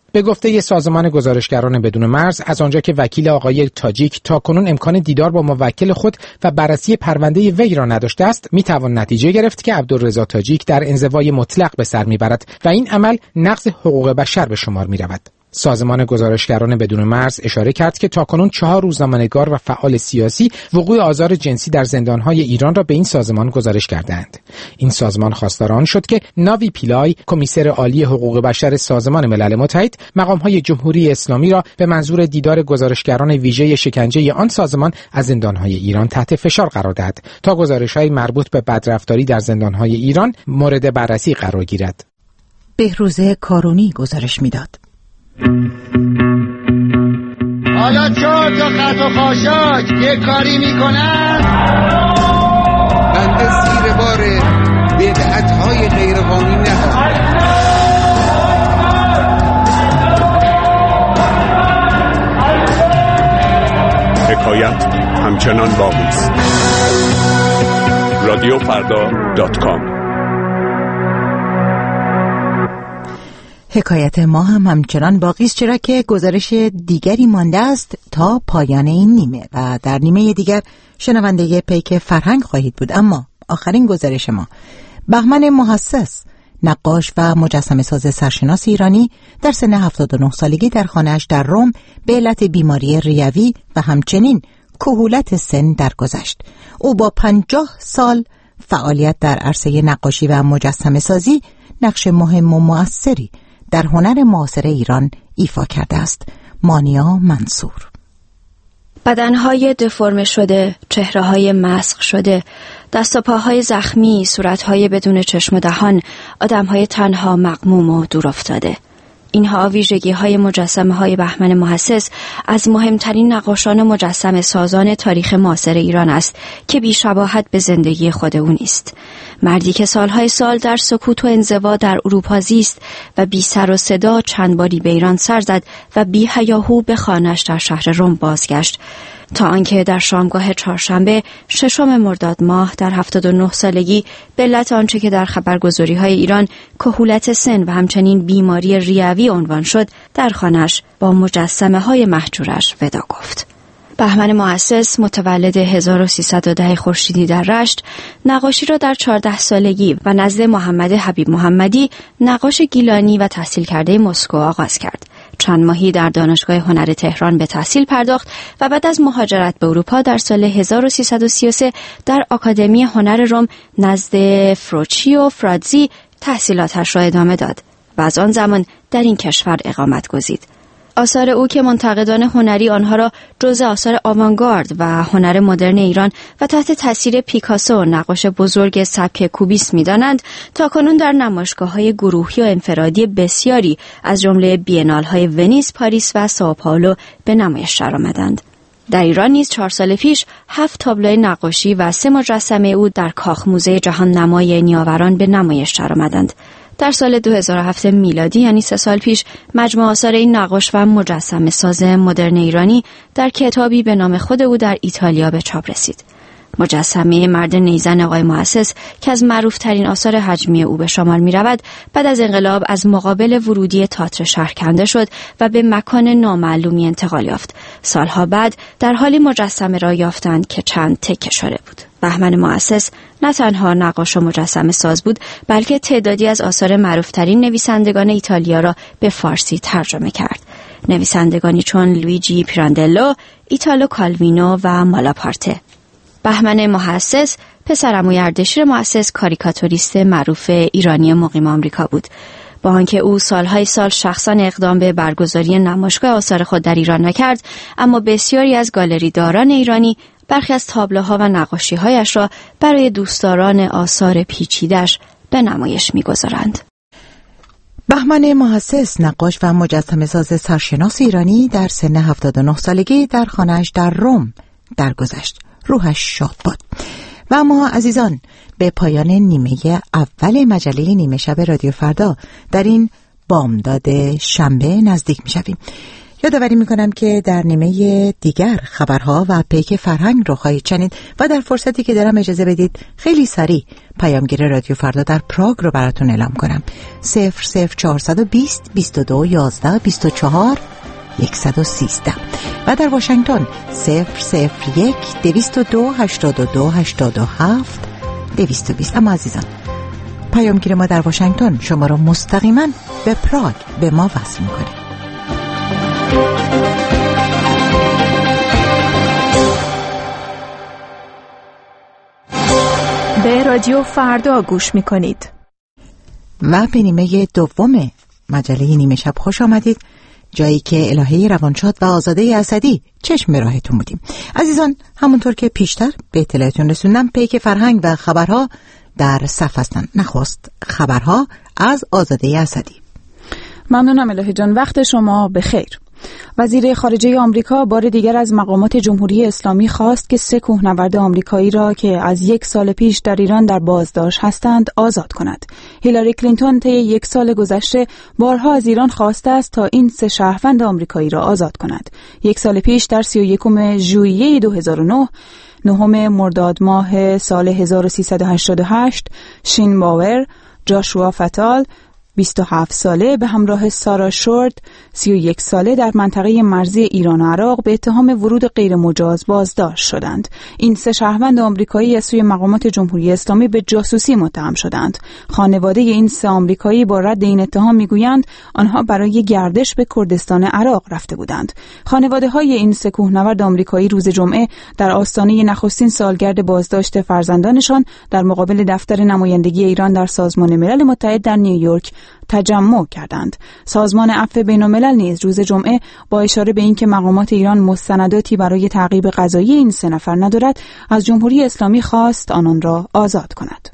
Speaker 19: به گفته سازمان گزارشگران بدون مرز، از آنجا که وکیل آقای تاجیک تاکنون امکان دیدار با موکل خود و بررسی پرونده وی را نداشته است، میتوان نتیجه گرفت که عبدالرضا تاجیک در انزوای مطلق به سر میبرد و این عمل نقض حقوق بشر به شمار میرود. سازمان گزارشگران بدون مرز اشاره کرد که تاکنون 4 روزنامه‌نگار و فعال سیاسی وقوع آزار جنسی در زندان‌های ایران را به این سازمان گزارش کردند. این سازمان خواستار آن شد که ناوی پیلای، کمیسر عالی حقوق بشر سازمان ملل متحد، مقام‌های جمهوری اسلامی را به منظور دیدار گزارشگران ویژه شکنجه آن سازمان از زندان‌های ایران تحت فشار قرار دهد تا گزارش‌های مربوط به بدرفتاری در زندان‌های ایران مورد بررسی قرار گیرد.
Speaker 3: بهروز کارونی گزارش می‌داد.
Speaker 20: حالا چون تا خط و خاشاک یه کاری میکنن،
Speaker 21: بنده زیر بار بدعت‌های غیرقانونی نخواهم.
Speaker 2: حکایت همچنان باقی است. رادیوفردا.com.
Speaker 3: حکایت ما هم همچنان باقی است، چرا که گزارش دیگری مانده است تا پایان این نیمه و در نیمه دیگر شنونده پیک فرهنگ خواهید بود. اما آخرین گزارش ما، بهمن محسس، نقاش و مجسمه ساز سرشناس ایرانی، در سن 79 سالگی در خانه‌اش در روم به علت بیماری ریوی و همچنین کهولت سن درگذشت. او با 50 سال فعالیت در عرصه نقاشی و مجسمه سازی نقش مهم و مؤثری در هنر معاصر ایران ایفا کرده است. مانیا منصور.
Speaker 22: بدنهای دفرم شده، چهرههای مسخ شده، دست و پاهای زخمی، صورتهای بدون چشم و دهان، آدمهای تنها، مغموم و دور افتاده. اینها ویژگی‌های مجسمه‌های بهمن محسس از مهمترین نقاشان مجسمه سازان تاریخ معاصر ایران است که بی‌شباهت به زندگی خود او نیست. مردی که سالهای سال در سکوت و انزوا در اروپا زیست و بی سر و صدا چند باری به ایران سر زد و بی هیاهو به خانه‌اش در شهر روم بازگشت، تا آنکه در شامگاه چهارشنبه 6 مرداد ماه در 79 سالگی به علت آنچه که در خبرگزاری‌های ایران کهولت سن و همچنین بیماری ریوی عنوان شد، در خانه‌اش با مجسمه‌های مهجورش ودا گفت. بهمن محسس متولد 1310 خورشیدی در رشت، نقاشی را در 14 سالگی و نزد محمد حبیب محمدی، نقاش گیلانی و تحصیل کرده مسکو آغاز کرد. چند ماهی در دانشگاه هنر تهران به تحصیل پرداخت و بعد از مهاجرت به اروپا در سال 1333 در آکادمی هنر روم نزد فروچیو فراتزی تحصیلاتش را ادامه داد و از آن زمان در این کشور اقامت گزید. آثار او که منتقدان هنری آنها را جزء آثار آوانگارد و هنر مدرن ایران و تحت تاثیر پیکاسو، نقاش بزرگ سبک کوبیسم می‌دانند، تاکنون در نمایشگاه‌های گروهی و انفرادی بسیاری از جمله بی‌انال‌های ونیز، پاریس و سائوپائولو به نمایش درآمدند. در ایران نیز 4 سال پیش 7 تابلو نقاشی و 3 مجسمه او در کاخ موزه جهان نمای نیاوران به نمایش درآمدند. در سال 2007 میلادی، یعنی 3 سال پیش، مجموعه آثار این نقاش و مجسمه ساز مدرن ایرانی در کتابی به نام خود او در ایتالیا به چاپ رسید. مجسمه مرد نیزن آقای محسس که از معروف‌ترین آثار حجمی او به شمار می‌رود، بعد از انقلاب از مقابل ورودی تئاتر شهر کنده شد و به مکان نامعلومی انتقال یافت. سالها بعد در حالی مجسمه را یافتند که چند تکه شده بود. بهمن محسس نه تنها نقاش و مجسمه ساز بود، بلکه تعدادی از آثار معروف‌ترین نویسندگان ایتالیا را به فارسی ترجمه کرد. نویسندگانی چون لویجی پیراندلو، ایتالو کالوینو و مالاپارته. بهمن محسس پسرعموی اردشیر محسس، کاریکاتوریست معروف ایرانی مقیم آمریکا بود. با آنکه او سالهای سال شخصا اقدام به برگزاری نمایشگاه آثار خود در ایران نکرد، اما بسیاری از گالریداران ایرانی برخی از تابلوها و نقاشی‌هایش را برای دوستداران آثار پیچیده‌اش به نمایش می‌گذارند.
Speaker 3: بهمن محسس، نقاش و مجسمه ساز سرشناس ایرانی، در سن 79 سالگی در خانه‌اش در روم درگذشت. روحش شاد باد. و اما عزیزان، به پایان نیمه اول مجله نیمه شب رادیو فردا در این بامداد شنبه نزدیک می شویم. یادآوری میکنم که در نیمه دیگر خبرها و پیک فرهنگ رو خواهید شنید و در فرصتی که دارم اجازه بدید خیلی سریع پیامگیر رادیو فردا در پراگ رو براتون اعلام کنم. 00420 22 11 24 113 و در واشنگتن 001 202 82 87 220. اما عزیزان، پیامگیر ما در واشنگتن شما را مستقیما به پراگ به ما وصل میکنه.
Speaker 16: به رادیو فردا گوش میکنید
Speaker 3: و به نیمه دوم مجله نیمه شب خوش آمدید، جایی که الهه روانشاد و آزاده اسدی چشم به راهتون بودیم. عزیزان، همونطور که پیشتر به اطلاعتون رسوندم، پیک فرهنگ و خبرها در صف هستن. نخست خبرها از آزاده اسدی.
Speaker 4: ممنونم الهه جان، وقت شما بخیر. وزیر خارجه آمریکا بار دیگر از مقامات جمهوری اسلامی خواست که 3 کوهنورد آمریکایی را که از 1 سال پیش در ایران در بازداشت هستند آزاد کند. هیلاری کلینتون طی 1 سال گذشته بارها از ایران خواسته است تا این 3 شهروند آمریکایی را آزاد کند. 1 سال پیش در 31 ژوئیه 2009 9 مرداد ماه سال 1388 شین باور، جاشوا فتال 27 ساله به همراه سارا شورد 31 ساله در منطقه مرزی ایران و عراق به اتهام ورود غیر مجاز بازداشت شدند. این 3 شهروند آمریکایی از سوی مقامات جمهوری اسلامی به جاسوسی متهم شدند. خانواده این 3 آمریکایی با رد این اتهام میگویند آنها برای گردش به کردستان عراق رفته بودند. خانواده‌های این 3 کوهنورد آمریکایی روز جمعه در آستانه نخستین سالگرد بازداشت فرزندانشان در مقابل دفتر نمایندگی ایران در سازمان ملل متحد در نیویورک تجمع کردند. سازمان عفو بین‌الملل نیز روز جمعه با اشاره به اینکه مقامات ایران مستنداتی برای تعقیب قضایی این 3 نفر ندارد، از جمهوری اسلامی خواست آنان را آزاد کند.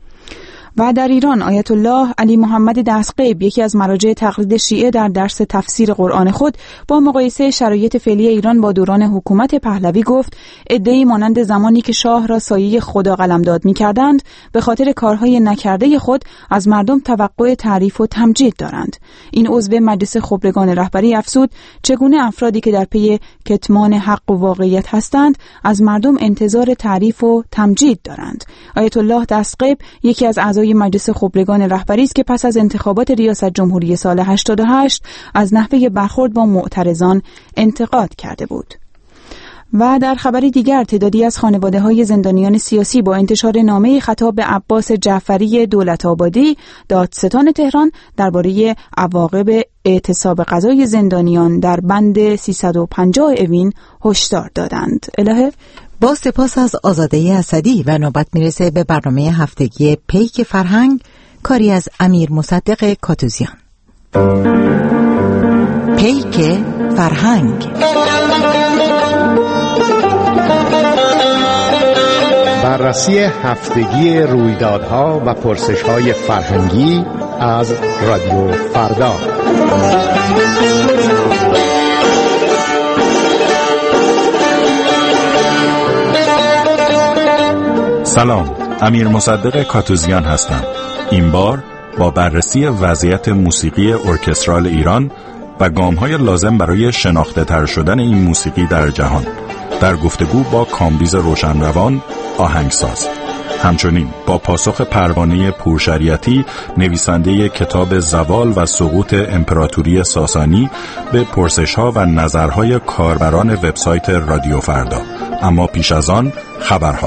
Speaker 4: و در ایران آیت الله علی محمد دستغیب، یکی از مراجع تقلید شیعه، در درس تفسیر قرآن خود با مقایسه شرایط فعلی ایران با دوران حکومت پهلوی گفت عده‌ای مانند زمانی که شاه را سایه خدا قلمداد می‌کردند به خاطر کارهای نکرده خود از مردم توقع تعریف و تمجید دارند. این عضو مجلس خبرگان رهبری افزود چگونه افرادی که در پی کتمان حق و واقعیت هستند از مردم انتظار تعریف و تمجید دارند. آیت الله دستغیب یکی از اعضای مجلس خبرگان رهبری است که پس از انتخابات ریاست جمهوری سال 88 از نحوه برخورد با معترضان انتقاد کرده بود. و در خبری دیگر تعدادی از خانواده‌های زندانیان سیاسی با انتشار نامه خطاب به عباس جعفری دولت‌آبادی دادستان تهران درباره عواقب اعتصاب قضای زندانیان در بند 350 اوین هشدار دادند. الهه،
Speaker 3: با سپاس از آزاده اسدی و نوبت میرسه به برنامه هفتگی پیک فرهنگ، کاری از امیر مصدق کاتوزیان. پیک فرهنگ،
Speaker 2: بررسی هفتگی رویدادها و پرسش‌های فرهنگی از رادیو فردا.
Speaker 1: سلام، امیر مصدق کاتوزیان هستم. این بار با بررسی وضعیت موسیقی ارکسترال ایران و گام‌های لازم برای شناخته تر شدن این موسیقی در جهان در گفتگو با کامبیز روشنروان آهنگساز. همچنین با پاسخ پروانه پورشریعتی، نویسنده کتاب زوال و سقوط امپراتوری ساسانی، به پرسش‌ها و نظرهای کاربران وبسایت رادیو فردا. اما پیش از آن خبرها.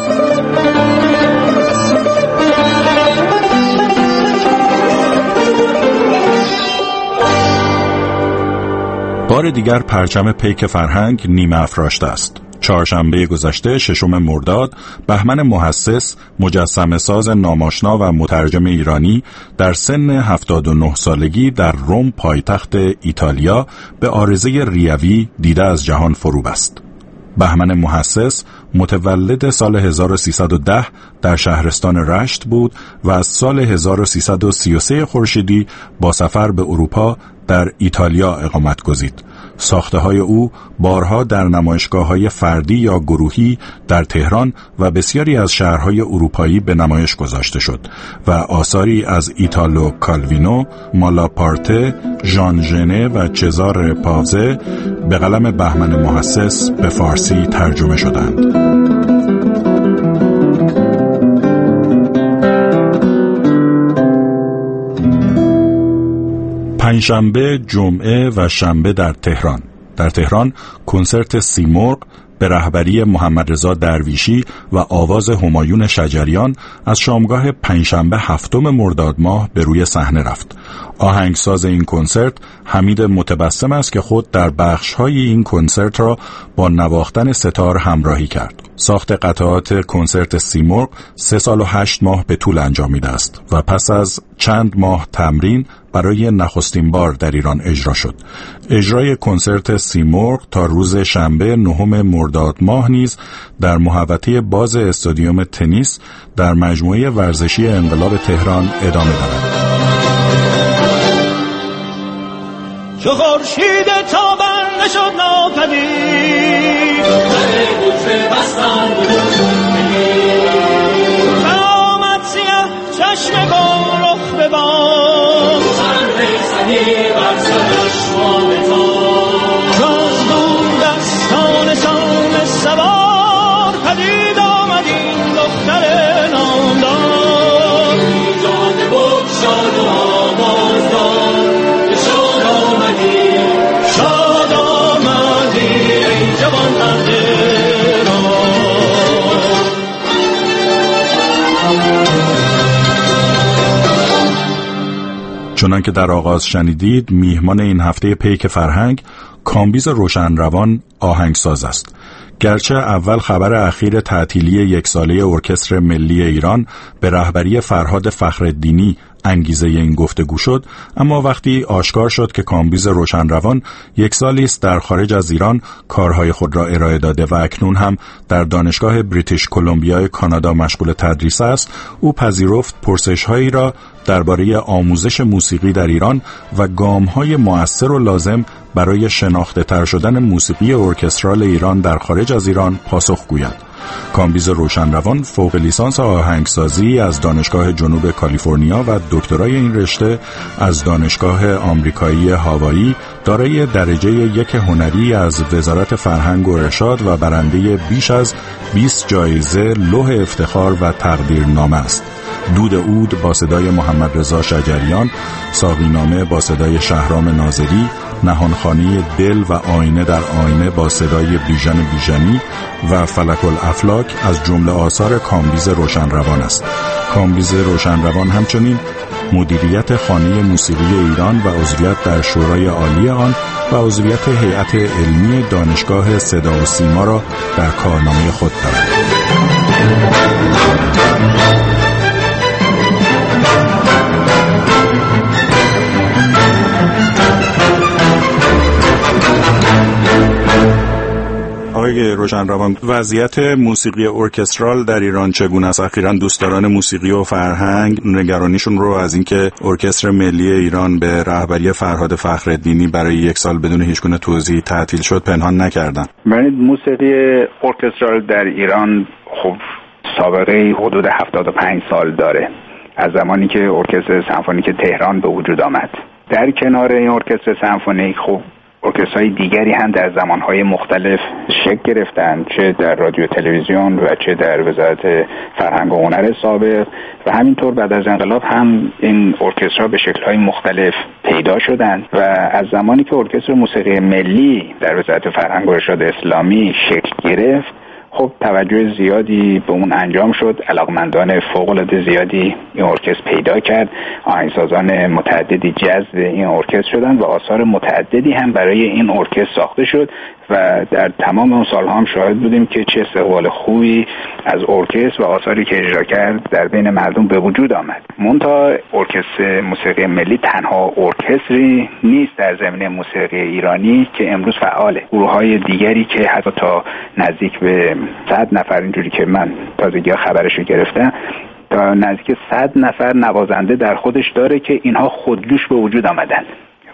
Speaker 1: بار دیگر پرچم پیک فرهنگ نیمه افراشته است. چهارشنبه گذشته 6 مرداد، بهمن محسس، مجسمه ساز ناماشنا و مترجم ایرانی، در سن 79 سالگی در روم پایتخت ایتالیا به عارضه ریوی دیده از جهان فرو بست. بهمن محسس متولد سال 1310 در شهرستان رشت بود و از سال 1333 خورشیدی با سفر به اروپا در ایتالیا اقامت گزید. ساخته‌های او بارها در نمایشگاه‌های فردی یا گروهی در تهران و بسیاری از شهرهای اروپایی به نمایش گذاشته شد و آثاری از ایتالو کالوینو، مالاپارته، ژان ژنه و چزار پاوزه به قلم بهمن محسس به فارسی ترجمه شدند. پنجشنبه، جمعه و شنبه در تهران. در تهران کنسرت سیمرغ به رهبری محمد رضا درویشی و آواز همایون شجریان از شامگاه پنجشنبه 7 مرداد ماه به روی صحنه رفت. آهنگساز این کنسرت حمید متبسم است که خود در بخش‌های این کنسرت را با نواختن ستار همراهی کرد. ساخت قطعات کنسرت سیمرغ 3 سال و 8 ماه به طول انجامید است و پس از چند ماه تمرین برای نخستین بار در ایران اجرا شد. اجرای کنسرت سیمرغ تا روز شنبه 9 مرداد ماه نیز در محوطه باز استادیوم تنیس در مجموعه ورزشی انقلاب تهران ادامه دارد.
Speaker 6: چو خورشید تابنده شد ناپدید آمد سیه چشم گلرخ به بام بر سرش راز دور دستان سان سوار پدید آمد این دختر نامدار جان بگشاد و آواز داد که شاد آمدی ای جوان مرد
Speaker 1: چنان که در آغاز شنیدید، میهمان این هفته پیک فرهنگ کامبیز روشنروان آهنگساز است. گرچه اول خبر اخیر تعطیلی 1 ساله ارکستر ملی ایران به رهبری فرهاد فخرالدینی انگیزه این گفتگو شد، اما وقتی آشکار شد که کامبیز روشنروان 1 سالی است در خارج از ایران کارهای خود را ارائه داده و اکنون هم در دانشگاه بریتیش کلمبیا کانادا مشغول تدریس است، او پذیرفت پرسش‌هایی را درباره آموزش موسیقی در ایران و گام‌های مؤثر و لازم برای شناخته‌تر شدن موسیقی ارکسترال ایران در خارج از ایران پاسخ گوید. کامبیز روشنروان فوق لیسانس آهنگسازی از دانشگاه جنوب کالیفرنیا و دکترای این رشته از دانشگاه آمریکایی هاوایی، دارای درجه 1 هنری از وزارت فرهنگ و ارشاد و برنده بیش از 20 جایزه، لوح افتخار و تقدیرنامه است. دود عود با صدای محمد رضا شجریان، ساقینامه با صدای شهرام ناظری، نهانخانه دل و آینه در آینه با صدای بیژن بیژنی و فلک الافلاک از جمله آثار کامبیز روشنروان است. کامبیز روشنروان همچنین مدیریت خانه موسیقی ایران و عضویت در شورای عالی آن و عضویت هیئت علمی دانشگاه صدا و سیما را در کارنامه خود دارد. آقای روشنروان، وضعیت موسیقی ارکسترال در ایران چگونه است؟ اخیراً دوستداران موسیقی و فرهنگ نگرانیشون رو از اینکه ارکستر ملی ایران به رهبری فرهاد فخرالدینی برای 1 سال بدون هیچگونه توضیح تعطیل شد پنهان نکردن.
Speaker 7: ببینید، موسیقی ارکسترال در ایران خب سابقه حدود 75 سال داره، از زمانی که ارکستر سمفونیک تهران به وجود آمد. در کنار این ارکستر سمفونیک خب ارکسترهای دیگری هم در زمانهای مختلف شکل گرفتند، چه در رادیو تلویزیون و چه در وزارت فرهنگ و هنر سابق، و همینطور بعد از انقلاب هم این ارکسترها به شکل‌های مختلف پیدا شدند و از زمانی که ارکستر موسیقی ملی در وزارت فرهنگ و ارشاد اسلامی شکل گرفت، خب توجه زیادی به اون انجام شد، علاقمندان فوق‌العاده زیادی این ارکستر پیدا کرد، آهنگسازان متعددی جذب این ارکستر شدند و آثار متعددی هم برای این ارکستر ساخته شد و در تمام اون سالها هم شاهد بودیم که چه استقبال خوبی از ارکستر و آثاری که اجرا کرد در بین مردم به وجود آمد. منتها ارکستر موسیقی ملی تنها ارکستری نیست در زمینه موسیقی ایرانی که امروز فعاله. گروه‌های دیگری که حتی تا نزدیک به 100 نفر، اینجوری که من تازگی خبرشو گرفتم، تا نزدیک 100 نفر نوازنده در خودش داره که اینها خودجوش به وجود آمدن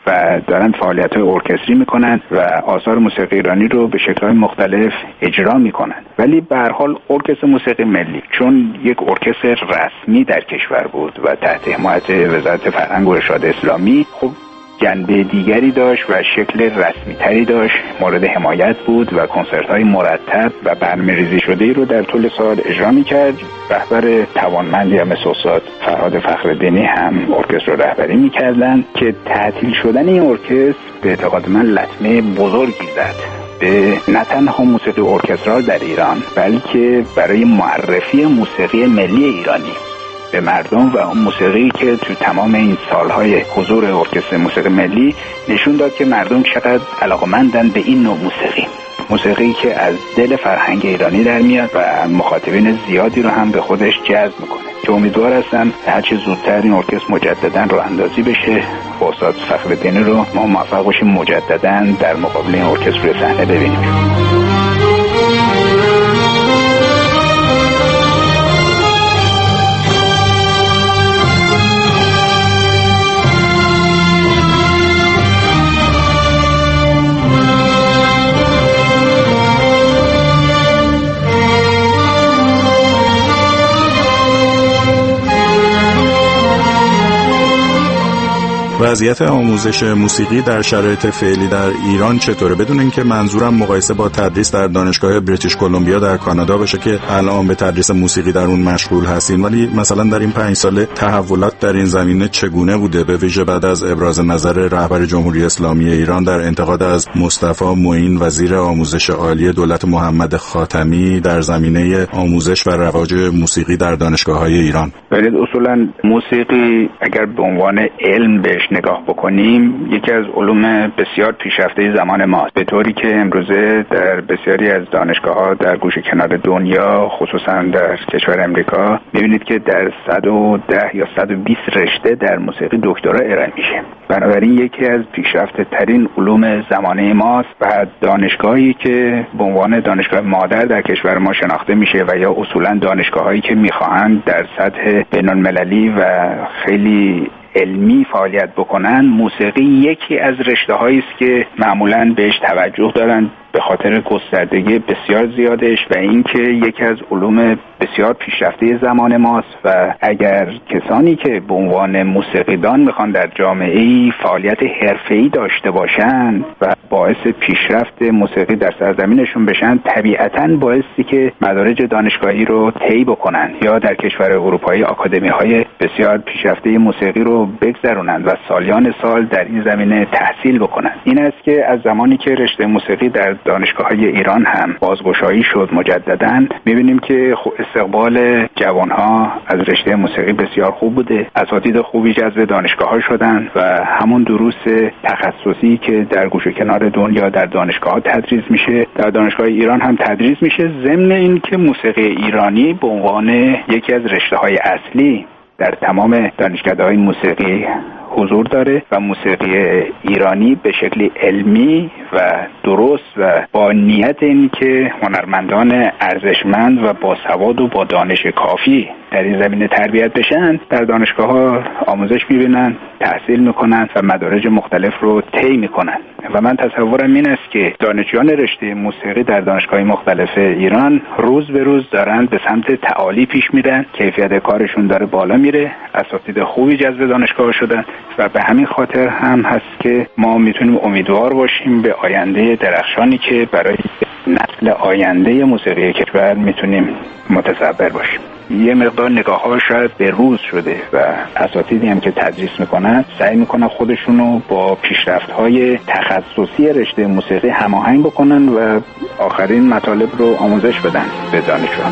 Speaker 7: و دارن فعالیت‌های ارکستری میکنن و آثار موسیقی ایرانی رو به شکل‌های مختلف اجرا میکنن. ولی به هر حال ارکستر موسیقی ملی چون یک ارکستر رسمی در کشور بود و تحت حمایت وزارت فرهنگ و ارشاد اسلامی، خب جنبه دیگری داشت و شکل رسمی تری داشت، مورد حمایت بود و کنسرت‌های مرتب و برنامه‌ریزی شده‌ای رو در طول سال اجرا می‌کرد. رهبر توانمندی مثل استاد فرهاد فخرالدینی هم ارکستر رو رهبری می‌کردند که تعطیل شدن این ارکستر به اعتقاد من لطمه بزرگی زد به نه تنها موسیقی ارکسترال در ایران بلکه برای معرفی موسیقی ملی ایرانی به مردم و اون موسیقی که تو تمام این سالهای حضور ارکستر موسیقی ملی نشون داد که مردم چقدر علاقمندن به این نوع موسیقی که از دل فرهنگ ایرانی در میاد و مخاطبین زیادی رو هم به خودش جذب میکنه که امیدوار هستم هرچه زودتر این ارکستر مجدداً راه اندازی بشه و استاد فخرالدینی رو ما موفق باشیم مجدداً در مقابل این ارکستر روی صحنه ببینیم.
Speaker 1: وضعیت آموزش موسیقی در شرایط فعلی در ایران چطوره؟ بدون اینکه منظورم مقایسه با تدریس در دانشگاه بریتیش کلمبیا در کانادا باشه که الان به تدریس موسیقی در اون مشغول هستین، ولی مثلا در این 5 ساله تحولات در این زمینه چگونه بوده؟ به ویژه بعد از ابراز نظر رهبر جمهوری اسلامی ایران در انتقاد از مصطفی معین وزیر آموزش عالی دولت محمد خاتمی در زمینه آموزش و رواج موسیقی در دانشگاه‌های ایران.
Speaker 7: ببینید اصولا موسیقی اگر به عنوان علم بهش نگاه بکنیم یکی از علوم بسیار پیشرفته زمان ماست، به طوری که امروزه در بسیاری از دانشگاه‌ها در گوشه کنار دنیا خصوصا در کشور امریکا می‌بینید که در 110 یا 120 رشته در موسیقی دکترا ارائه میشه. بنابراین یکی از پیشرفته‌ترین علوم زمانه ماست و دانشگاهی که به عنوان دانشگاه مادر در کشور ما شناخته میشه و یا اصولا دانشگاهایی که می‌خواهند در سطح بین‌المللی و خیلی علمی فعالیت بکنن، موسیقی یکی از رشته‌هایی است که معمولاً بهش توجه دارن به خاطر گستردگی بسیار زیادش و اینکه یکی از علوم بسیار پیشرفته زمان ماست و اگر کسانی که به عنوان موسیقیدان میخوان در جامعه‌ای فعالیت حرفه‌ای داشته باشن و باعث پیشرفت موسیقی در سرزمینشون بشن، طبیعتاً باعثی که مدارج دانشگاهی رو طی بکنن یا در کشور اروپایی آکادمی‌های بسیار پیشرفته موسیقی رو بگذرونند و سالیان سال در این زمینه تحصیل بکنن. این است که از زمانی که رشته موسیقی در دانشگاه‌های ایران هم بازگشایی شد مجدداً، می‌بینیم که استقبال جوان‌ها از رشته موسیقی بسیار خوب بوده. اساتید خوبی جذب دانشگاه‌ها شدن و همون دروس تخصصی که در گوشه کنار دنیا در دانشگاه‌ها تدریس میشه در دانشگاه ایران هم تدریس میشه، ضمن این که موسیقی ایرانی به عنوان یکی از رشته‌های اصلی در تمام دانشکده‌های موسیقی حضور داره و موسیقی ایرانی به شکلی علمی و درست و با نیت این که هنرمندان ارزشمند و با سواد و با دانش کافی در این زمینه تربیت بشن در دانشگاه‌ها آموزش می‌بینن، تحصیل می‌کنن و مدارج مختلف رو طی می‌کنن و من تصورم این است که دانشجویان رشته موسیقی در دانشگاه‌های مختلف ایران روز به روز دارن به سمت تعالی پیش میرن، کیفیت کارشون داره بالا میره، اساتید خوبی جذب دانشگاه شدن و به همین خاطر هم هست که ما میتونیم امیدوار باشیم به آینده درخشانی که برای نسل آینده موسیقی کشور میتونیم متصور باشیم. یه مقدار نگاه‌ها شاید به روز شده و اساتیدی هم که تدریس میکنن سعی میکنن خودشونو با پیشرفت‌های تخصصی رشته موسیقی هماهنگ بکنن و آخرین مطالب رو آموزش بدن به دانشجویان.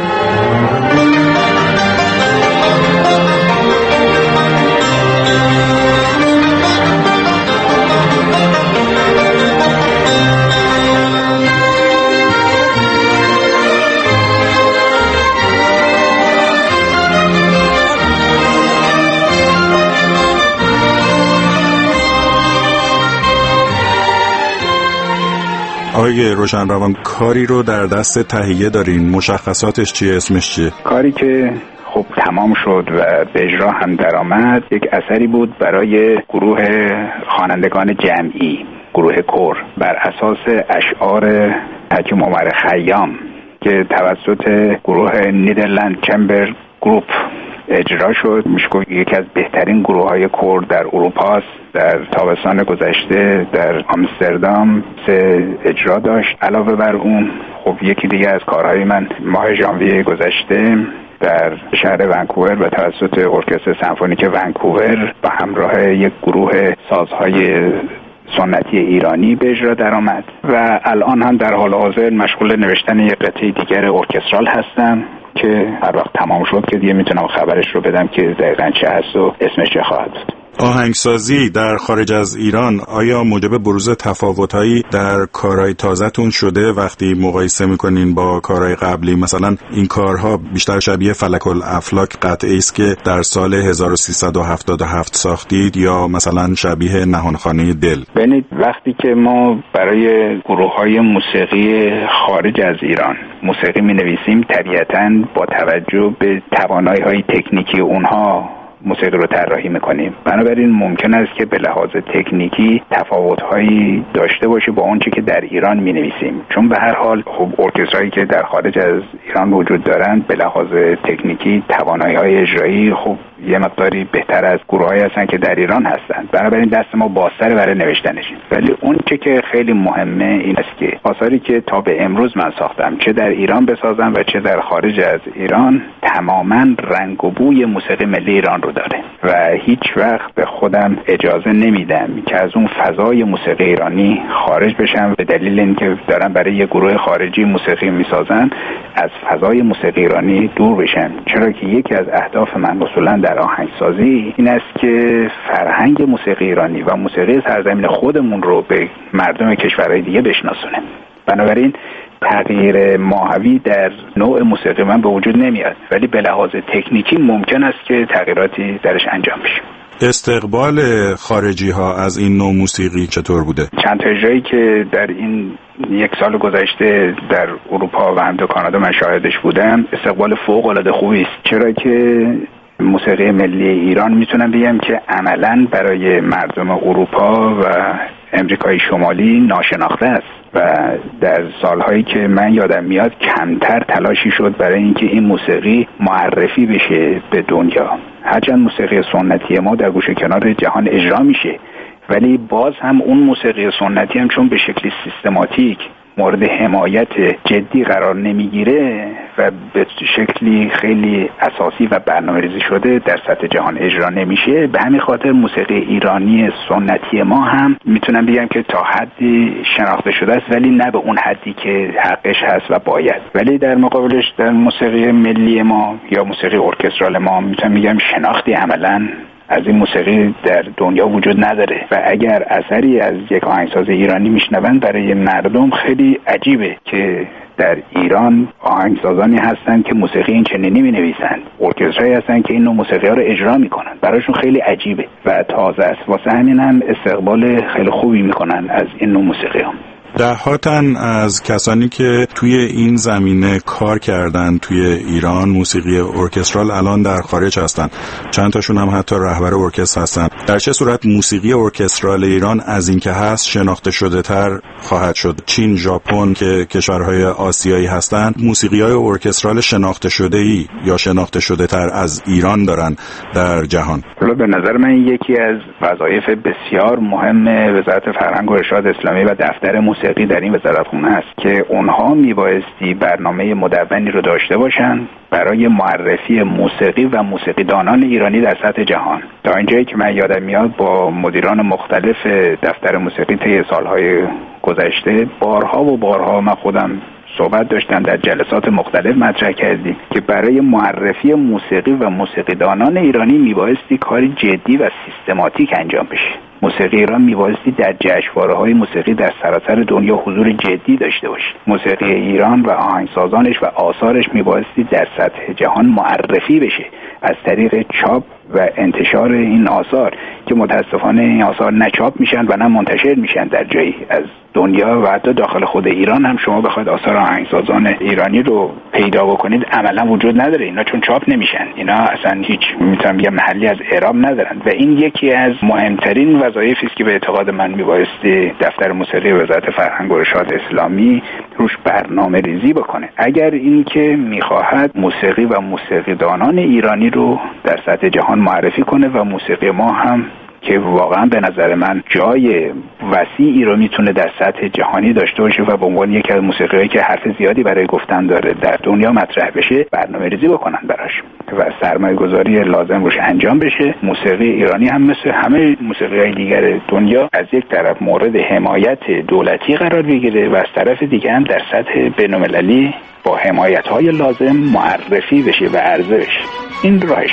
Speaker 1: آقای روشنروان، کاری رو در دست تهیه دارین، مشخصاتش چیه، اسمش چیه؟
Speaker 7: کاری که خب تمام شد و به اجرا هم درآمد، یک اثری بود برای گروه خوانندگان جمعی، گروه کور، بر اساس اشعار حکیم عمر خیام که توسط گروه نیدرلند چمبر گروپ اجرا شد. میشه گفت یکی از بهترین گروه‌های کور در اروپا است. در تابستان گذشته در آمستردام 3 اجرا داشت. علاوه بر اون خب یکی دیگه از کارهای من ماه ژانویه گذشته در شهر ونکوور و توسط ارکستر سمفونیک ونکوور با همراه یک گروه سازهای سنتی ایرانی به اجرا درآمد و الان هم در حال حاضر مشغول نوشتن یک قطعه دیگر ارکسترال هستم که هر وقت تمام شد که دیگه میتونم خبرش رو بدم که دقیقاً چه هست و اسمش چه خواهد بود.
Speaker 1: آهنگسازی در خارج از ایران آیا موجب بروز تفاوت‌هایی در کارهای تازه‌تون شده وقتی مقایسه می‌کنین با کارهای قبلی؟ مثلا این کارها بیشتر شبیه فلک الافلاک قطعه‌ای است که در سال 1377 ساختید یا مثلا شبیه نهانخانه دل؟
Speaker 7: ببینید وقتی که ما برای گروه‌های موسیقی خارج از ایران موسیقی می‌نویسیم، طبیعتاً با توجه به توانایی‌های تکنیکی اونها موسیقی رو طراحی میکنیم. بنابراین ممکن است که به لحاظ تکنیکی تفاوت‌هایی داشته باشه با اون چیزی که در ایران می‌نویسیم، چون به هر حال خب ارکسترایی که در خارج از ایران وجود دارند به لحاظ تکنیکی توانایی‌های اجرایی خب یه مقداری بهتر از گروهایی هستن که در ایران هستند. بنابراین دست ما بازتر برای نوشتنش. ولی اون چیزی که خیلی مهمه این است که آثاری که تا به امروز من ساختم، چه در ایران بسازم و چه در خارج از ایران، تماماً رنگ و بوی موسیقی ملی ایران رو داره و هیچ وقت به خودم اجازه نمیدم که از اون فضای موسیقی ایرانی خارج بشم. به دلیل اینکه دارن برای یه گروه خارجی موسیقی میسازن از فضای موسیقی ایرانی دور بشن، چرا که یکی از اهداف من اصولاً در آهنگسازی این است که فرهنگ موسیقی ایرانی و موسیقی سرزمین خودمون رو به مردم کشورهای دیگه بشناسونیم. بنابراین تغییر ماهوی در نوع موسیقی من به وجود نمیاد، ولی به لحاظ تکنیکی ممکن است که تغییراتی درش انجام بشه.
Speaker 1: استقبال خارجی ها از این نوع موسیقی چطور بوده؟
Speaker 7: چند تا اجرایی که در این 1 سال گذشته در اروپا و هم در کانادا من شاهدش بودم، استقبال فوق العاده خوبی است، چرا که موسیقی ملی ایران میتونم بگم که عملاً برای مردم اروپا و امریکای شمالی ناشناخته است و در سالهایی که من یادم میاد کمتر تلاشی شد برای اینکه این موسیقی معرفی بشه به دنیا. هرچند موسیقی سنتی ما در گوشه کنار جهان اجرا میشه، ولی باز هم اون موسیقی سنتی هم چون به شکلی سیستماتیک مورد حمایت جدی قرار نمیگیره و به شکلی خیلی اساسی و برنامه‌ریزی شده در سطح جهان اجرا نمیشه، به همین خاطر موسیقی ایرانی سنتی ما هم میتونم بگم که تا حدی شناخته شده است، ولی نه به اون حدی که حقش هست و باید. ولی در مقابلش در موسیقی ملی ما یا موسیقی ارکسترال ما میتونم بگم شناختی عملاً از این موسیقی در دنیا وجود نداره و اگر اثری از یک آهنگساز ایرانی میشنون برای مردم خیلی عجیبه که در ایران آهنگسازانی هستن که موسیقی این چنینی می‌نویسن، ارکسترایی هستن که این نوع موسیقی ها رو اجرا میکنن، براشون خیلی عجیبه و تازه است. واسه همین هم استقبال خیلی خوبی میکنن از این نوع موسیقی ها.
Speaker 1: ده‌ها تن از کسانی که توی این زمینه کار کردن توی ایران موسیقی ارکسترال الان در خارج هستن، چند تاشون هم حتی رهبر ارکستر هستن. در چه صورت موسیقی ارکسترال ایران از این که هست شناخته شده تر خواهد شد؟ چین، ژاپن که کشورهای آسیایی هستن موسیقی‌های ارکسترال شناخته شده‌ای یا شناخته شده تر از ایران دارن در جهان.
Speaker 7: به نظر من یکی از وظایف بسیار مهم وزارت فرهنگ و ارشاد اسلامی و دفتر موسیقی در این وزارتخونه است که اونها میبایستی برنامه مدونی رو داشته باشن برای معرفی موسیقی و موسیقیدانان ایرانی در سطح جهان. تا اینجایی که من یادم میاد با مدیران مختلف دفتر موسیقی طی سالهای گذشته بارها و بارها من خودم صحبت داشتم، در جلسات مختلف مطرح کردیم که برای معرفی موسیقی و موسیقیدانان ایرانی میبایستی کاری جدی و سیستماتیک انجام بشه. موسیقی ایران میبایستی در جشنواره‌های موسیقی در سراسر دنیا حضور جدی داشته باشه. موسیقی ایران و آهنگسازانش و آثارش میبایستی در سطح جهان معرفی بشه از طریق چاپ و انتشار این آثار که متاسفانه این آثار نه چاپ میشن و نه منتشر میشن در جایی از دنیا و حتی داخل خود ایران هم شما بخواید آثار آهنگسازان ایرانی رو پیدا بکنید عملا وجود نداره. اینا چون چاپ نمیشن، اینا اصلا هیچ میتونم بگم محلی از اعراب ندارن و این یکی از مهمترین وظایفی است که به اعتقاد من میبایستی دفتر موسیقی وزارت فرهنگ و ارشاد اسلامی روش برنامه‌ریزی بکنه. اگر این که میخواهد موسیقی و موسیقیدانان ایرانی رو در سطح جهان معرفی کنه و موسیقی ما هم که واقعا به نظر من جای وسیعی رو میتونه در سطح جهانی داشته باشه و به عنوان یکی از موسیقیایی که حرف زیادی برای گفتن داره در دنیا مطرح بشه، برنامه‌ریزی بکنن براش و سرمایه‌گذاری لازم روش انجام بشه. موسیقی ایرانی هم مثل همه موسیقی‌های دیگر دنیا از یک طرف مورد حمایت دولتی قرار بگیره و از طرف دیگه هم در سطح بین‌المللی با حمایت‌های لازم معرفی بشه و عرضه بشه. این راهش.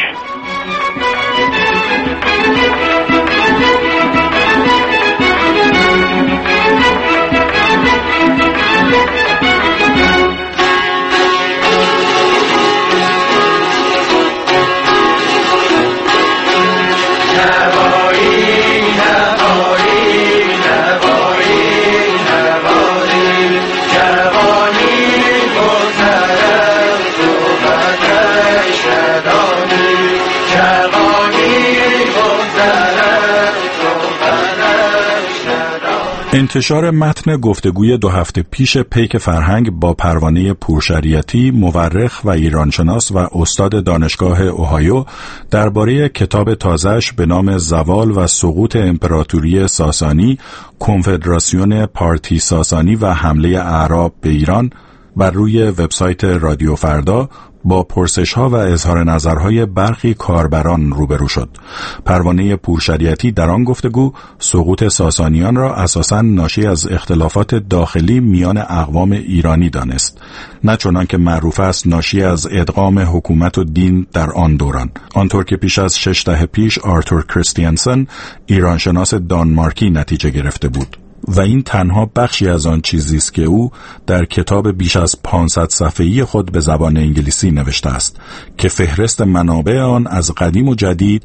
Speaker 1: انتشار متن گفتگوی 2 هفته پیش پیک فرهنگ با پروانه پورشریعتی، مورخ و ایرانشناس و استاد دانشگاه اوهایو درباره کتاب تازه‌اش به نام زوال و سقوط امپراتوری ساسانی، کنفدراسیون پارتی ساسانی و حمله اعراب به ایران بر روی وبسایت رادیو فردا با پرسش‌ها و اظهار نظرهای برخی کاربران روبرو شد. پروانه پورشریعتی در آن گفتگو سقوط ساسانیان را اساساً ناشی از اختلافات داخلی میان اقوام ایرانی دانست، نه چنان که معروف است ناشی از ادغام حکومت و دین در آن دوران، آنطور که پیش از 6 دهه پیش آرتور کریستیانسن ایرانشناس دانمارکی نتیجه گرفته بود. و این تنها بخشی از آن چیزی است که او در کتاب بیش از 500 صفحه‌ای خود به زبان انگلیسی نوشته است که فهرست منابع آن از قدیم و جدید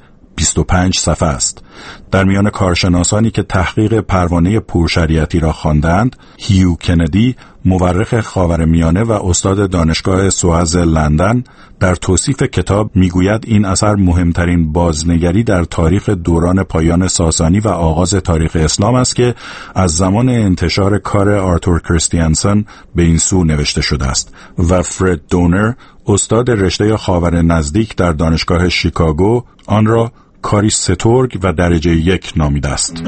Speaker 1: 25 صفحه است. در میان کارشناسانی که تحقیق پروانه پورشریعتی را خواندند، هیو کندی، مورخ خاورمیانه و استاد دانشگاه سواز لندن، در توصیف کتاب میگوید این اثر مهمترین بازنگری در تاریخ دوران پایان ساسانی و آغاز تاریخ اسلام است که از زمان انتشار کار آرتور کریستیانسن به این سو نوشته شده است. و فرد دونر، استاد رشته خاور نزدیک در دانشگاه شیکاگو، آن را کاری سترگ و درجه 1 نامیده است.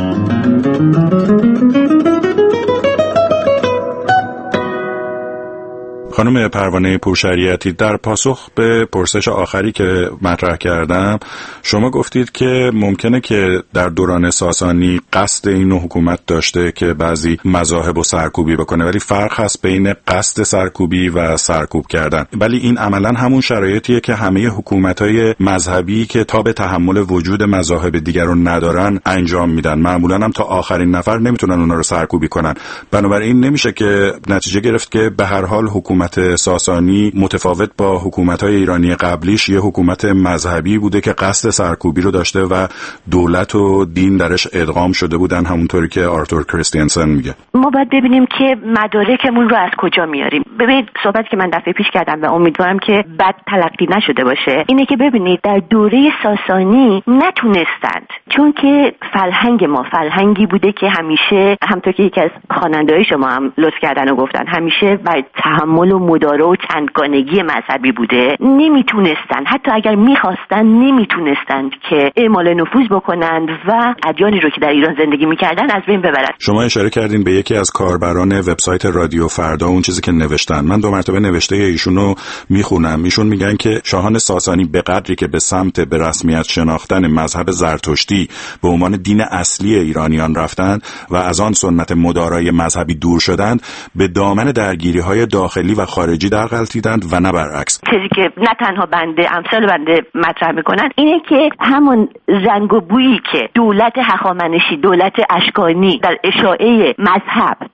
Speaker 1: خانم پروانه پورشریعتی، در پاسخ به پرسش آخری که مطرح کردم شما گفتید که ممکنه که در دوران ساسانی قصد این حکومت داشته که بعضی مذاهب رو سرکوبی بکنه، ولی فرق هست بین قصد سرکوبی و سرکوب کردن. ولی این عملاً همون شرایطیه که همه حکومت‌های مذهبی که تاب تحمل وجود مذاهب دیگر رو ندارن انجام میدن. معمولاً هم تا آخرین نفر نمیتونن اونا رو سرکوبی کنن. بنابراین نمیشه که نتیجه گرفت که به هر حال حکومت ساسانی متفاوت با حکومت‌های ایرانی قبلیش یه حکومت مذهبی بوده که قصد سرکوبی رو داشته و دولت و دین درش ادغام شده بودن، همونطوری که آرتور کریستیانسن میگه.
Speaker 5: ما باید ببینیم که مدارکمون رو از کجا میاریم. ببینید صحبت که من دفعه پیش کردم و امیدوارم که بد تلقی نشده باشه اینه که ببینید در دوره ساسانی نتونستند، چون که فرهنگ ما فرهنگی بوده که همیشه همونطور که یکی از خواننده‌های شما هم لطف کردن و گفتن همیشه بر تحمل و مدارا و چندگانگی مذهبی بوده، نمیتونستن، حتی اگر میخواستن نمیتونستند که اعمال نفوذ بکنند و ادیانی رو که در ایران زندگی میکردن از بین ببرند.
Speaker 1: شما اشاره کردین به یکی از کاربران وبسایت رادیو فردا، اون چیزی که نوشتن. من 2 مرتبه نوشته ایشونو میخونم. ایشون میگن که شاهان ساسانی به قدری که به سمت به رسمیت شناختن مذهب زرتشتی به عنوان دین اصلی ایرانیان رفتند و از آن سنت مدارای مذهبی دور شدند، به دامن درگیری‌های داخلی و خارجی در غلطیدند و نه برعکس.
Speaker 5: چیزی که نه تنها امثال بنده مطرح میکنن اینه که همون رنگ و بویی که دولت هخامنشی، دولت اشکانی در اشاعه مذهب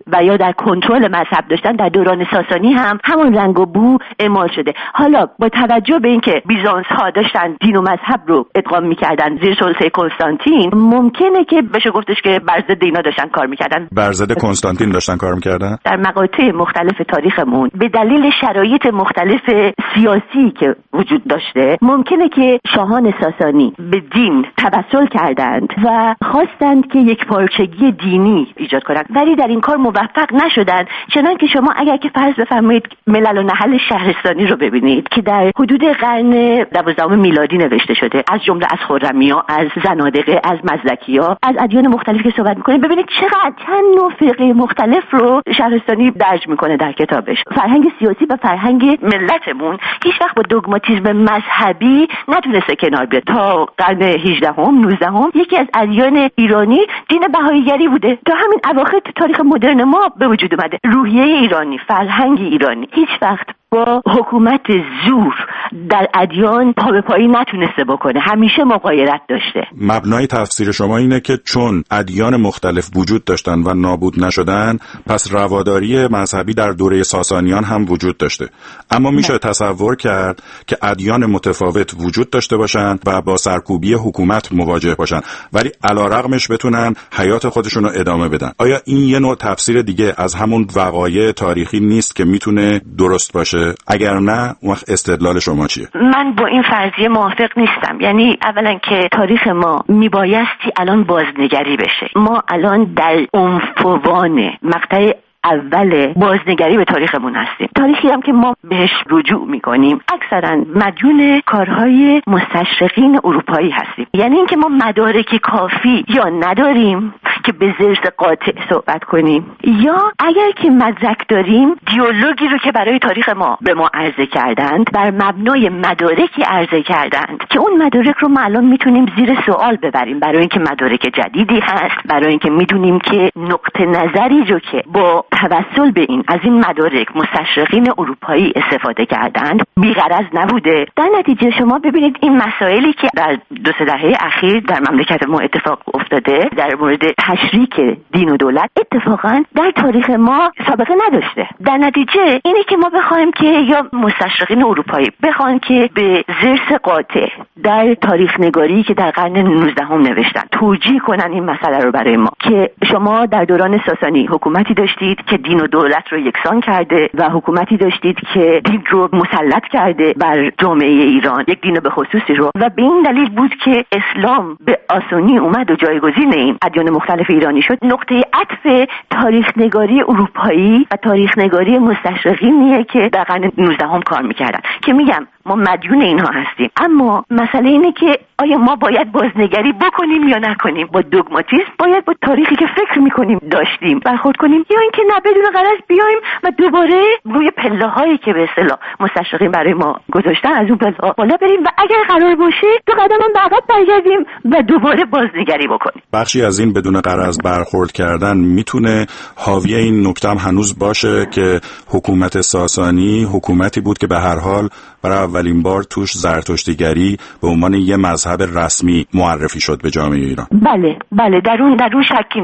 Speaker 5: و یا در کنترل مذهب داشتن در دوران ساسانی هم همون رنگ و بو اعمال شده. حالا با توجه به اینکه بیزانس ها داشتن دین و مذهب رو ادغام میکردن زیر سلطه کنستانتین، ممکنه که بشه گفتش که بر ضد اینا داشتن کار میکردن.
Speaker 1: بر ضد کنستانتین داشتن کار میکردن.
Speaker 5: در مقاطع مختلف تاریخمون به دلیل شرایط مختلف سیاسی که وجود داشته، ممکنه که شاهان ساسانی به دین توسل کردند و خواستند که یک پارچگی دینی ایجاد کنند، ولی در این کار موفق نشدند. چنانکه که شما اگر که فرض بفرمایید ملل و نحل شهرستانی رو ببینید که در حدود قرن 12 میلادی نوشته شده، از جمله از خرمی‌ها، از زنادقه، از مزدکی‌ها، از ادیان مختلفی که صحبت می‌کنه، ببینید چقدر چند نوع فرقه مختلف رو شهرستانی درج می‌کنه در کتابش. فرهنگ سیاسی و فرهنگ ملتمون هیچ وقت با دوگماتیسم مذهبی نتونسته کنار بیاد. تا قرن 18 19 یکی از ادیان ایرانی دین بهاییگری بوده. تا همین اواخر تاریخ مدرن ما به وجود اومده. روحیه ایرانی، فرهنگ ایرانی هیچ وقت با حکومت زور در ادیان پا به پایی نتونسته بکنه، همیشه مغایرت داشته.
Speaker 1: مبنای تفسیر شما اینه که چون ادیان مختلف وجود داشتن و نابود نشدن، پس رواداری مذهبی در دوره ساسانیان هم وجود داشته. اما میشه تصور کرد که ادیان متفاوت وجود داشته باشن و با سرکوبی حکومت مواجه باشن، ولی علیرغمش بتونن حیات خودشون رو ادامه بدن. آیا این یه نوع تفسیر دیگه از همون وقایع تاریخی نیست که میتونه درست باشه؟ اگر نه، وقت استدلال شما چیه؟
Speaker 5: من با این فرضیه موافق نیستم. یعنی اولا که تاریخ ما میبایستی الان بازنگری بشه. ما الان در عنفوان مقطع اول بازنگری به تاریخمون هستیم. تاریخی هم که ما بهش رجوع میکنیم اکثرا مدیون کارهای مستشرقین اروپایی هستیم. یعنی اینکه ما مدارک کافی یا نداریم که به زرس قاطع صحبت کنیم، یا اگر که مدرک داریم دیالوگی رو که برای تاریخ ما به ما عرضه کردند بر مبنای مدارکی عرضه کردند که اون مدارک رو ما الان میتونیم زیر سوال ببریم، برای اینکه مدارک جدیدی هست، برای اینکه میدونیم که نقطه نظری رو که با توسل به از این مدارک مستشرقین اروپایی استفاده کردند بی‌غرض نبوده. در نتیجه شما ببینید این مسائلی که در 2-3 دهه اخیر در مملکت ما اتفاق افتاده در مورد تشریک دین و دولت اتفاقا در تاریخ ما سابقه نداشته. در نتیجه اینه که ما بخوایم که یا مستشرقین اروپایی بخوان که به زرس قاطع در تاریخ نگاری که در قرن 19 نوشتن توجیه کنن این مسئله رو برای ما که شما در دوران ساسانی حکومتی داشتید که دین و دولت رو یکسان کرده و حکومتی داشتید که دین رو مسلط کرده بر جامعه ایران، یک دین به خصوصی رو، و به این دلیل بود که اسلام به آسانی اومد و جایگزین این ادیان مختلف ایرانی شد. نقطه عطف تاریخ نگاری اروپایی و تاریخ نگاری مستشرقینیه که در قرن 19 کار میکردن که میگم ما مدیون اینها هستیم. اما مسئله اینه که آیا ما باید بازنگری بکنیم یا نکنیم؟ با دوگماتیسم باید با تاریخی که فکر میکنیم داشتیم برخورد کنیم، یا اینکه نه بدون غرض بیایم و دوباره روی پله‌هایی که به اصطلاح مستشرقین برای ما گذاشتن از اون پله‌ها بالا بریم و اگر قرار باشه 2 قدم به عقب برگردیم و دوباره بازنگری بکنیم.
Speaker 1: بخشی از این بدون غرض برخورد کردن میتونه حاوی این نکته هم هنوز باشه که حکومت ساسانی حکومتی بود که به هر حال برای اولین بار توش زرتشتیگری به عنوان یه مذهب رسمی معرفی شد به جامعه ایران.
Speaker 5: بله در اون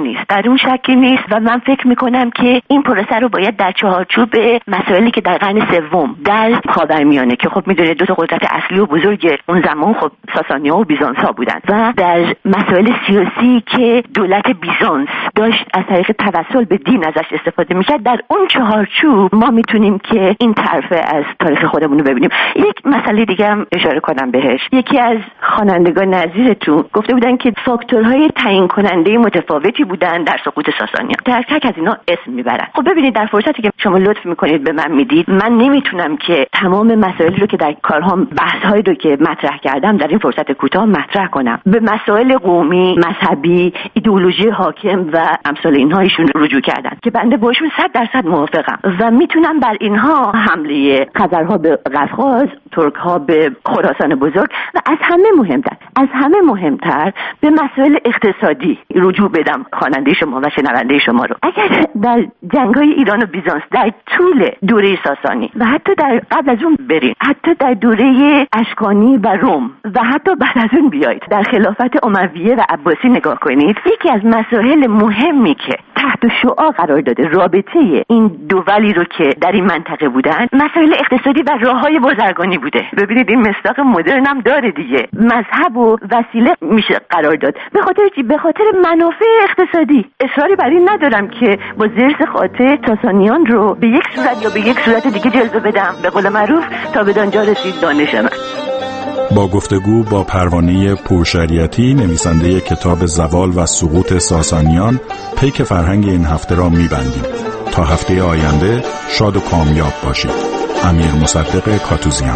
Speaker 5: شکی نیست و من فکر میکنم که این پروسه رو باید در چارچوب مسائلی که در قرن 3 در خاورمیانه که خب میدونید 2 قدرت اصلی و بزرگ اون زمان خب ساسانی‌ها و بیزانس‌ها بودن، و در مسائل سیاسی که دولت بیزانس داشت از طریق توسل به دین ازش استفاده میکرد، در اون چارچوب ما میتونیم که این طرف از تاریخ خودمون رو ببینیم. یک مسئله دیگه هم اشاره کنم بهش. یکی از خوانندگان نظیرتون گفته بودن که فاکتورهای تعیین کننده متفاوتی بودن در سقوط ساسانیان. تک از اینا اسم میبرن. خب ببینید در فرصتی که شما لطف میکنید به من میدید، من نمیتونم که تمام مسائلی رو که در کارهام بحث‌هایی رو که مطرح کردم در این فرصت کوتاه مطرح کنم. به مسائل قومی، مذهبی، ایدئولوژی حاکم و امثال اینها ایشون رجوع کردن که بنده باشون 100% موافقم و میتونم بر اینها حمله خزرها به قفقاز باز ترک ها به خراسان بزرگ و از همه مهمتر به مسائل اقتصادی رجوع بدم خواننده شما و شنونده شما رو. اگر در جنگ‌های ایران و بیزانس در طول دوره ساسانی و حتی در قبل از اون بریم، حتی در دوره اشکانی و روم و حتی بعد از اون بیایید در خلافت امویه و عباسی نگاه کنید، یکی از مسائل مهمی که تحت شعاع قرار داده رابطه این دو ولی رو که در این منطقه بودن، مسائل اقتصادی و راههای بازرگانی بوده. ببینید این مصداق مدرن هم داره دیگه، مذهب و وسیله میشه قرار داد. به خاطر چی؟ به خاطر منافع اقتصادی. اصراری بر این ندارم که با ذرس خاطر ساسانیان رو به یک صورت یا به یک صورت دیگه جلوه بدم، به قول معروف تا به دانجا رسید دانش من.
Speaker 1: با گفتگو با پروانه پورشریعتی، نویسنده کتاب زوال و سقوط ساسانیان، پیک فرهنگ این هفته را می‌بندیم. تا هفته آینده شاد و کامیاب باشید. امیر مصدق کاتوزیان.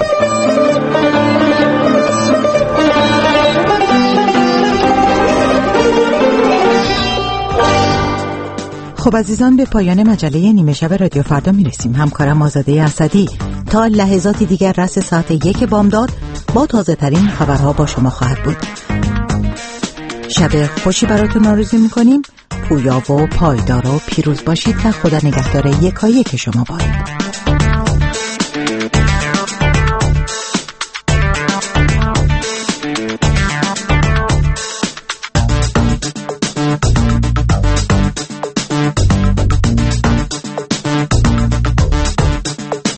Speaker 3: خب عزیزان، به پایان مجله نیمه شب رادیو فردا میرسیم. همکارم آزاده اسدی تا لحظاتی دیگر رس ساعت 1 بامداد با تازه ترین خبرها با شما خواهد بود. شب خوشی براتون آرزو میکنیم. پویا و پایدار و پیروز باشید و خدا نگهدار یکایک شما باد.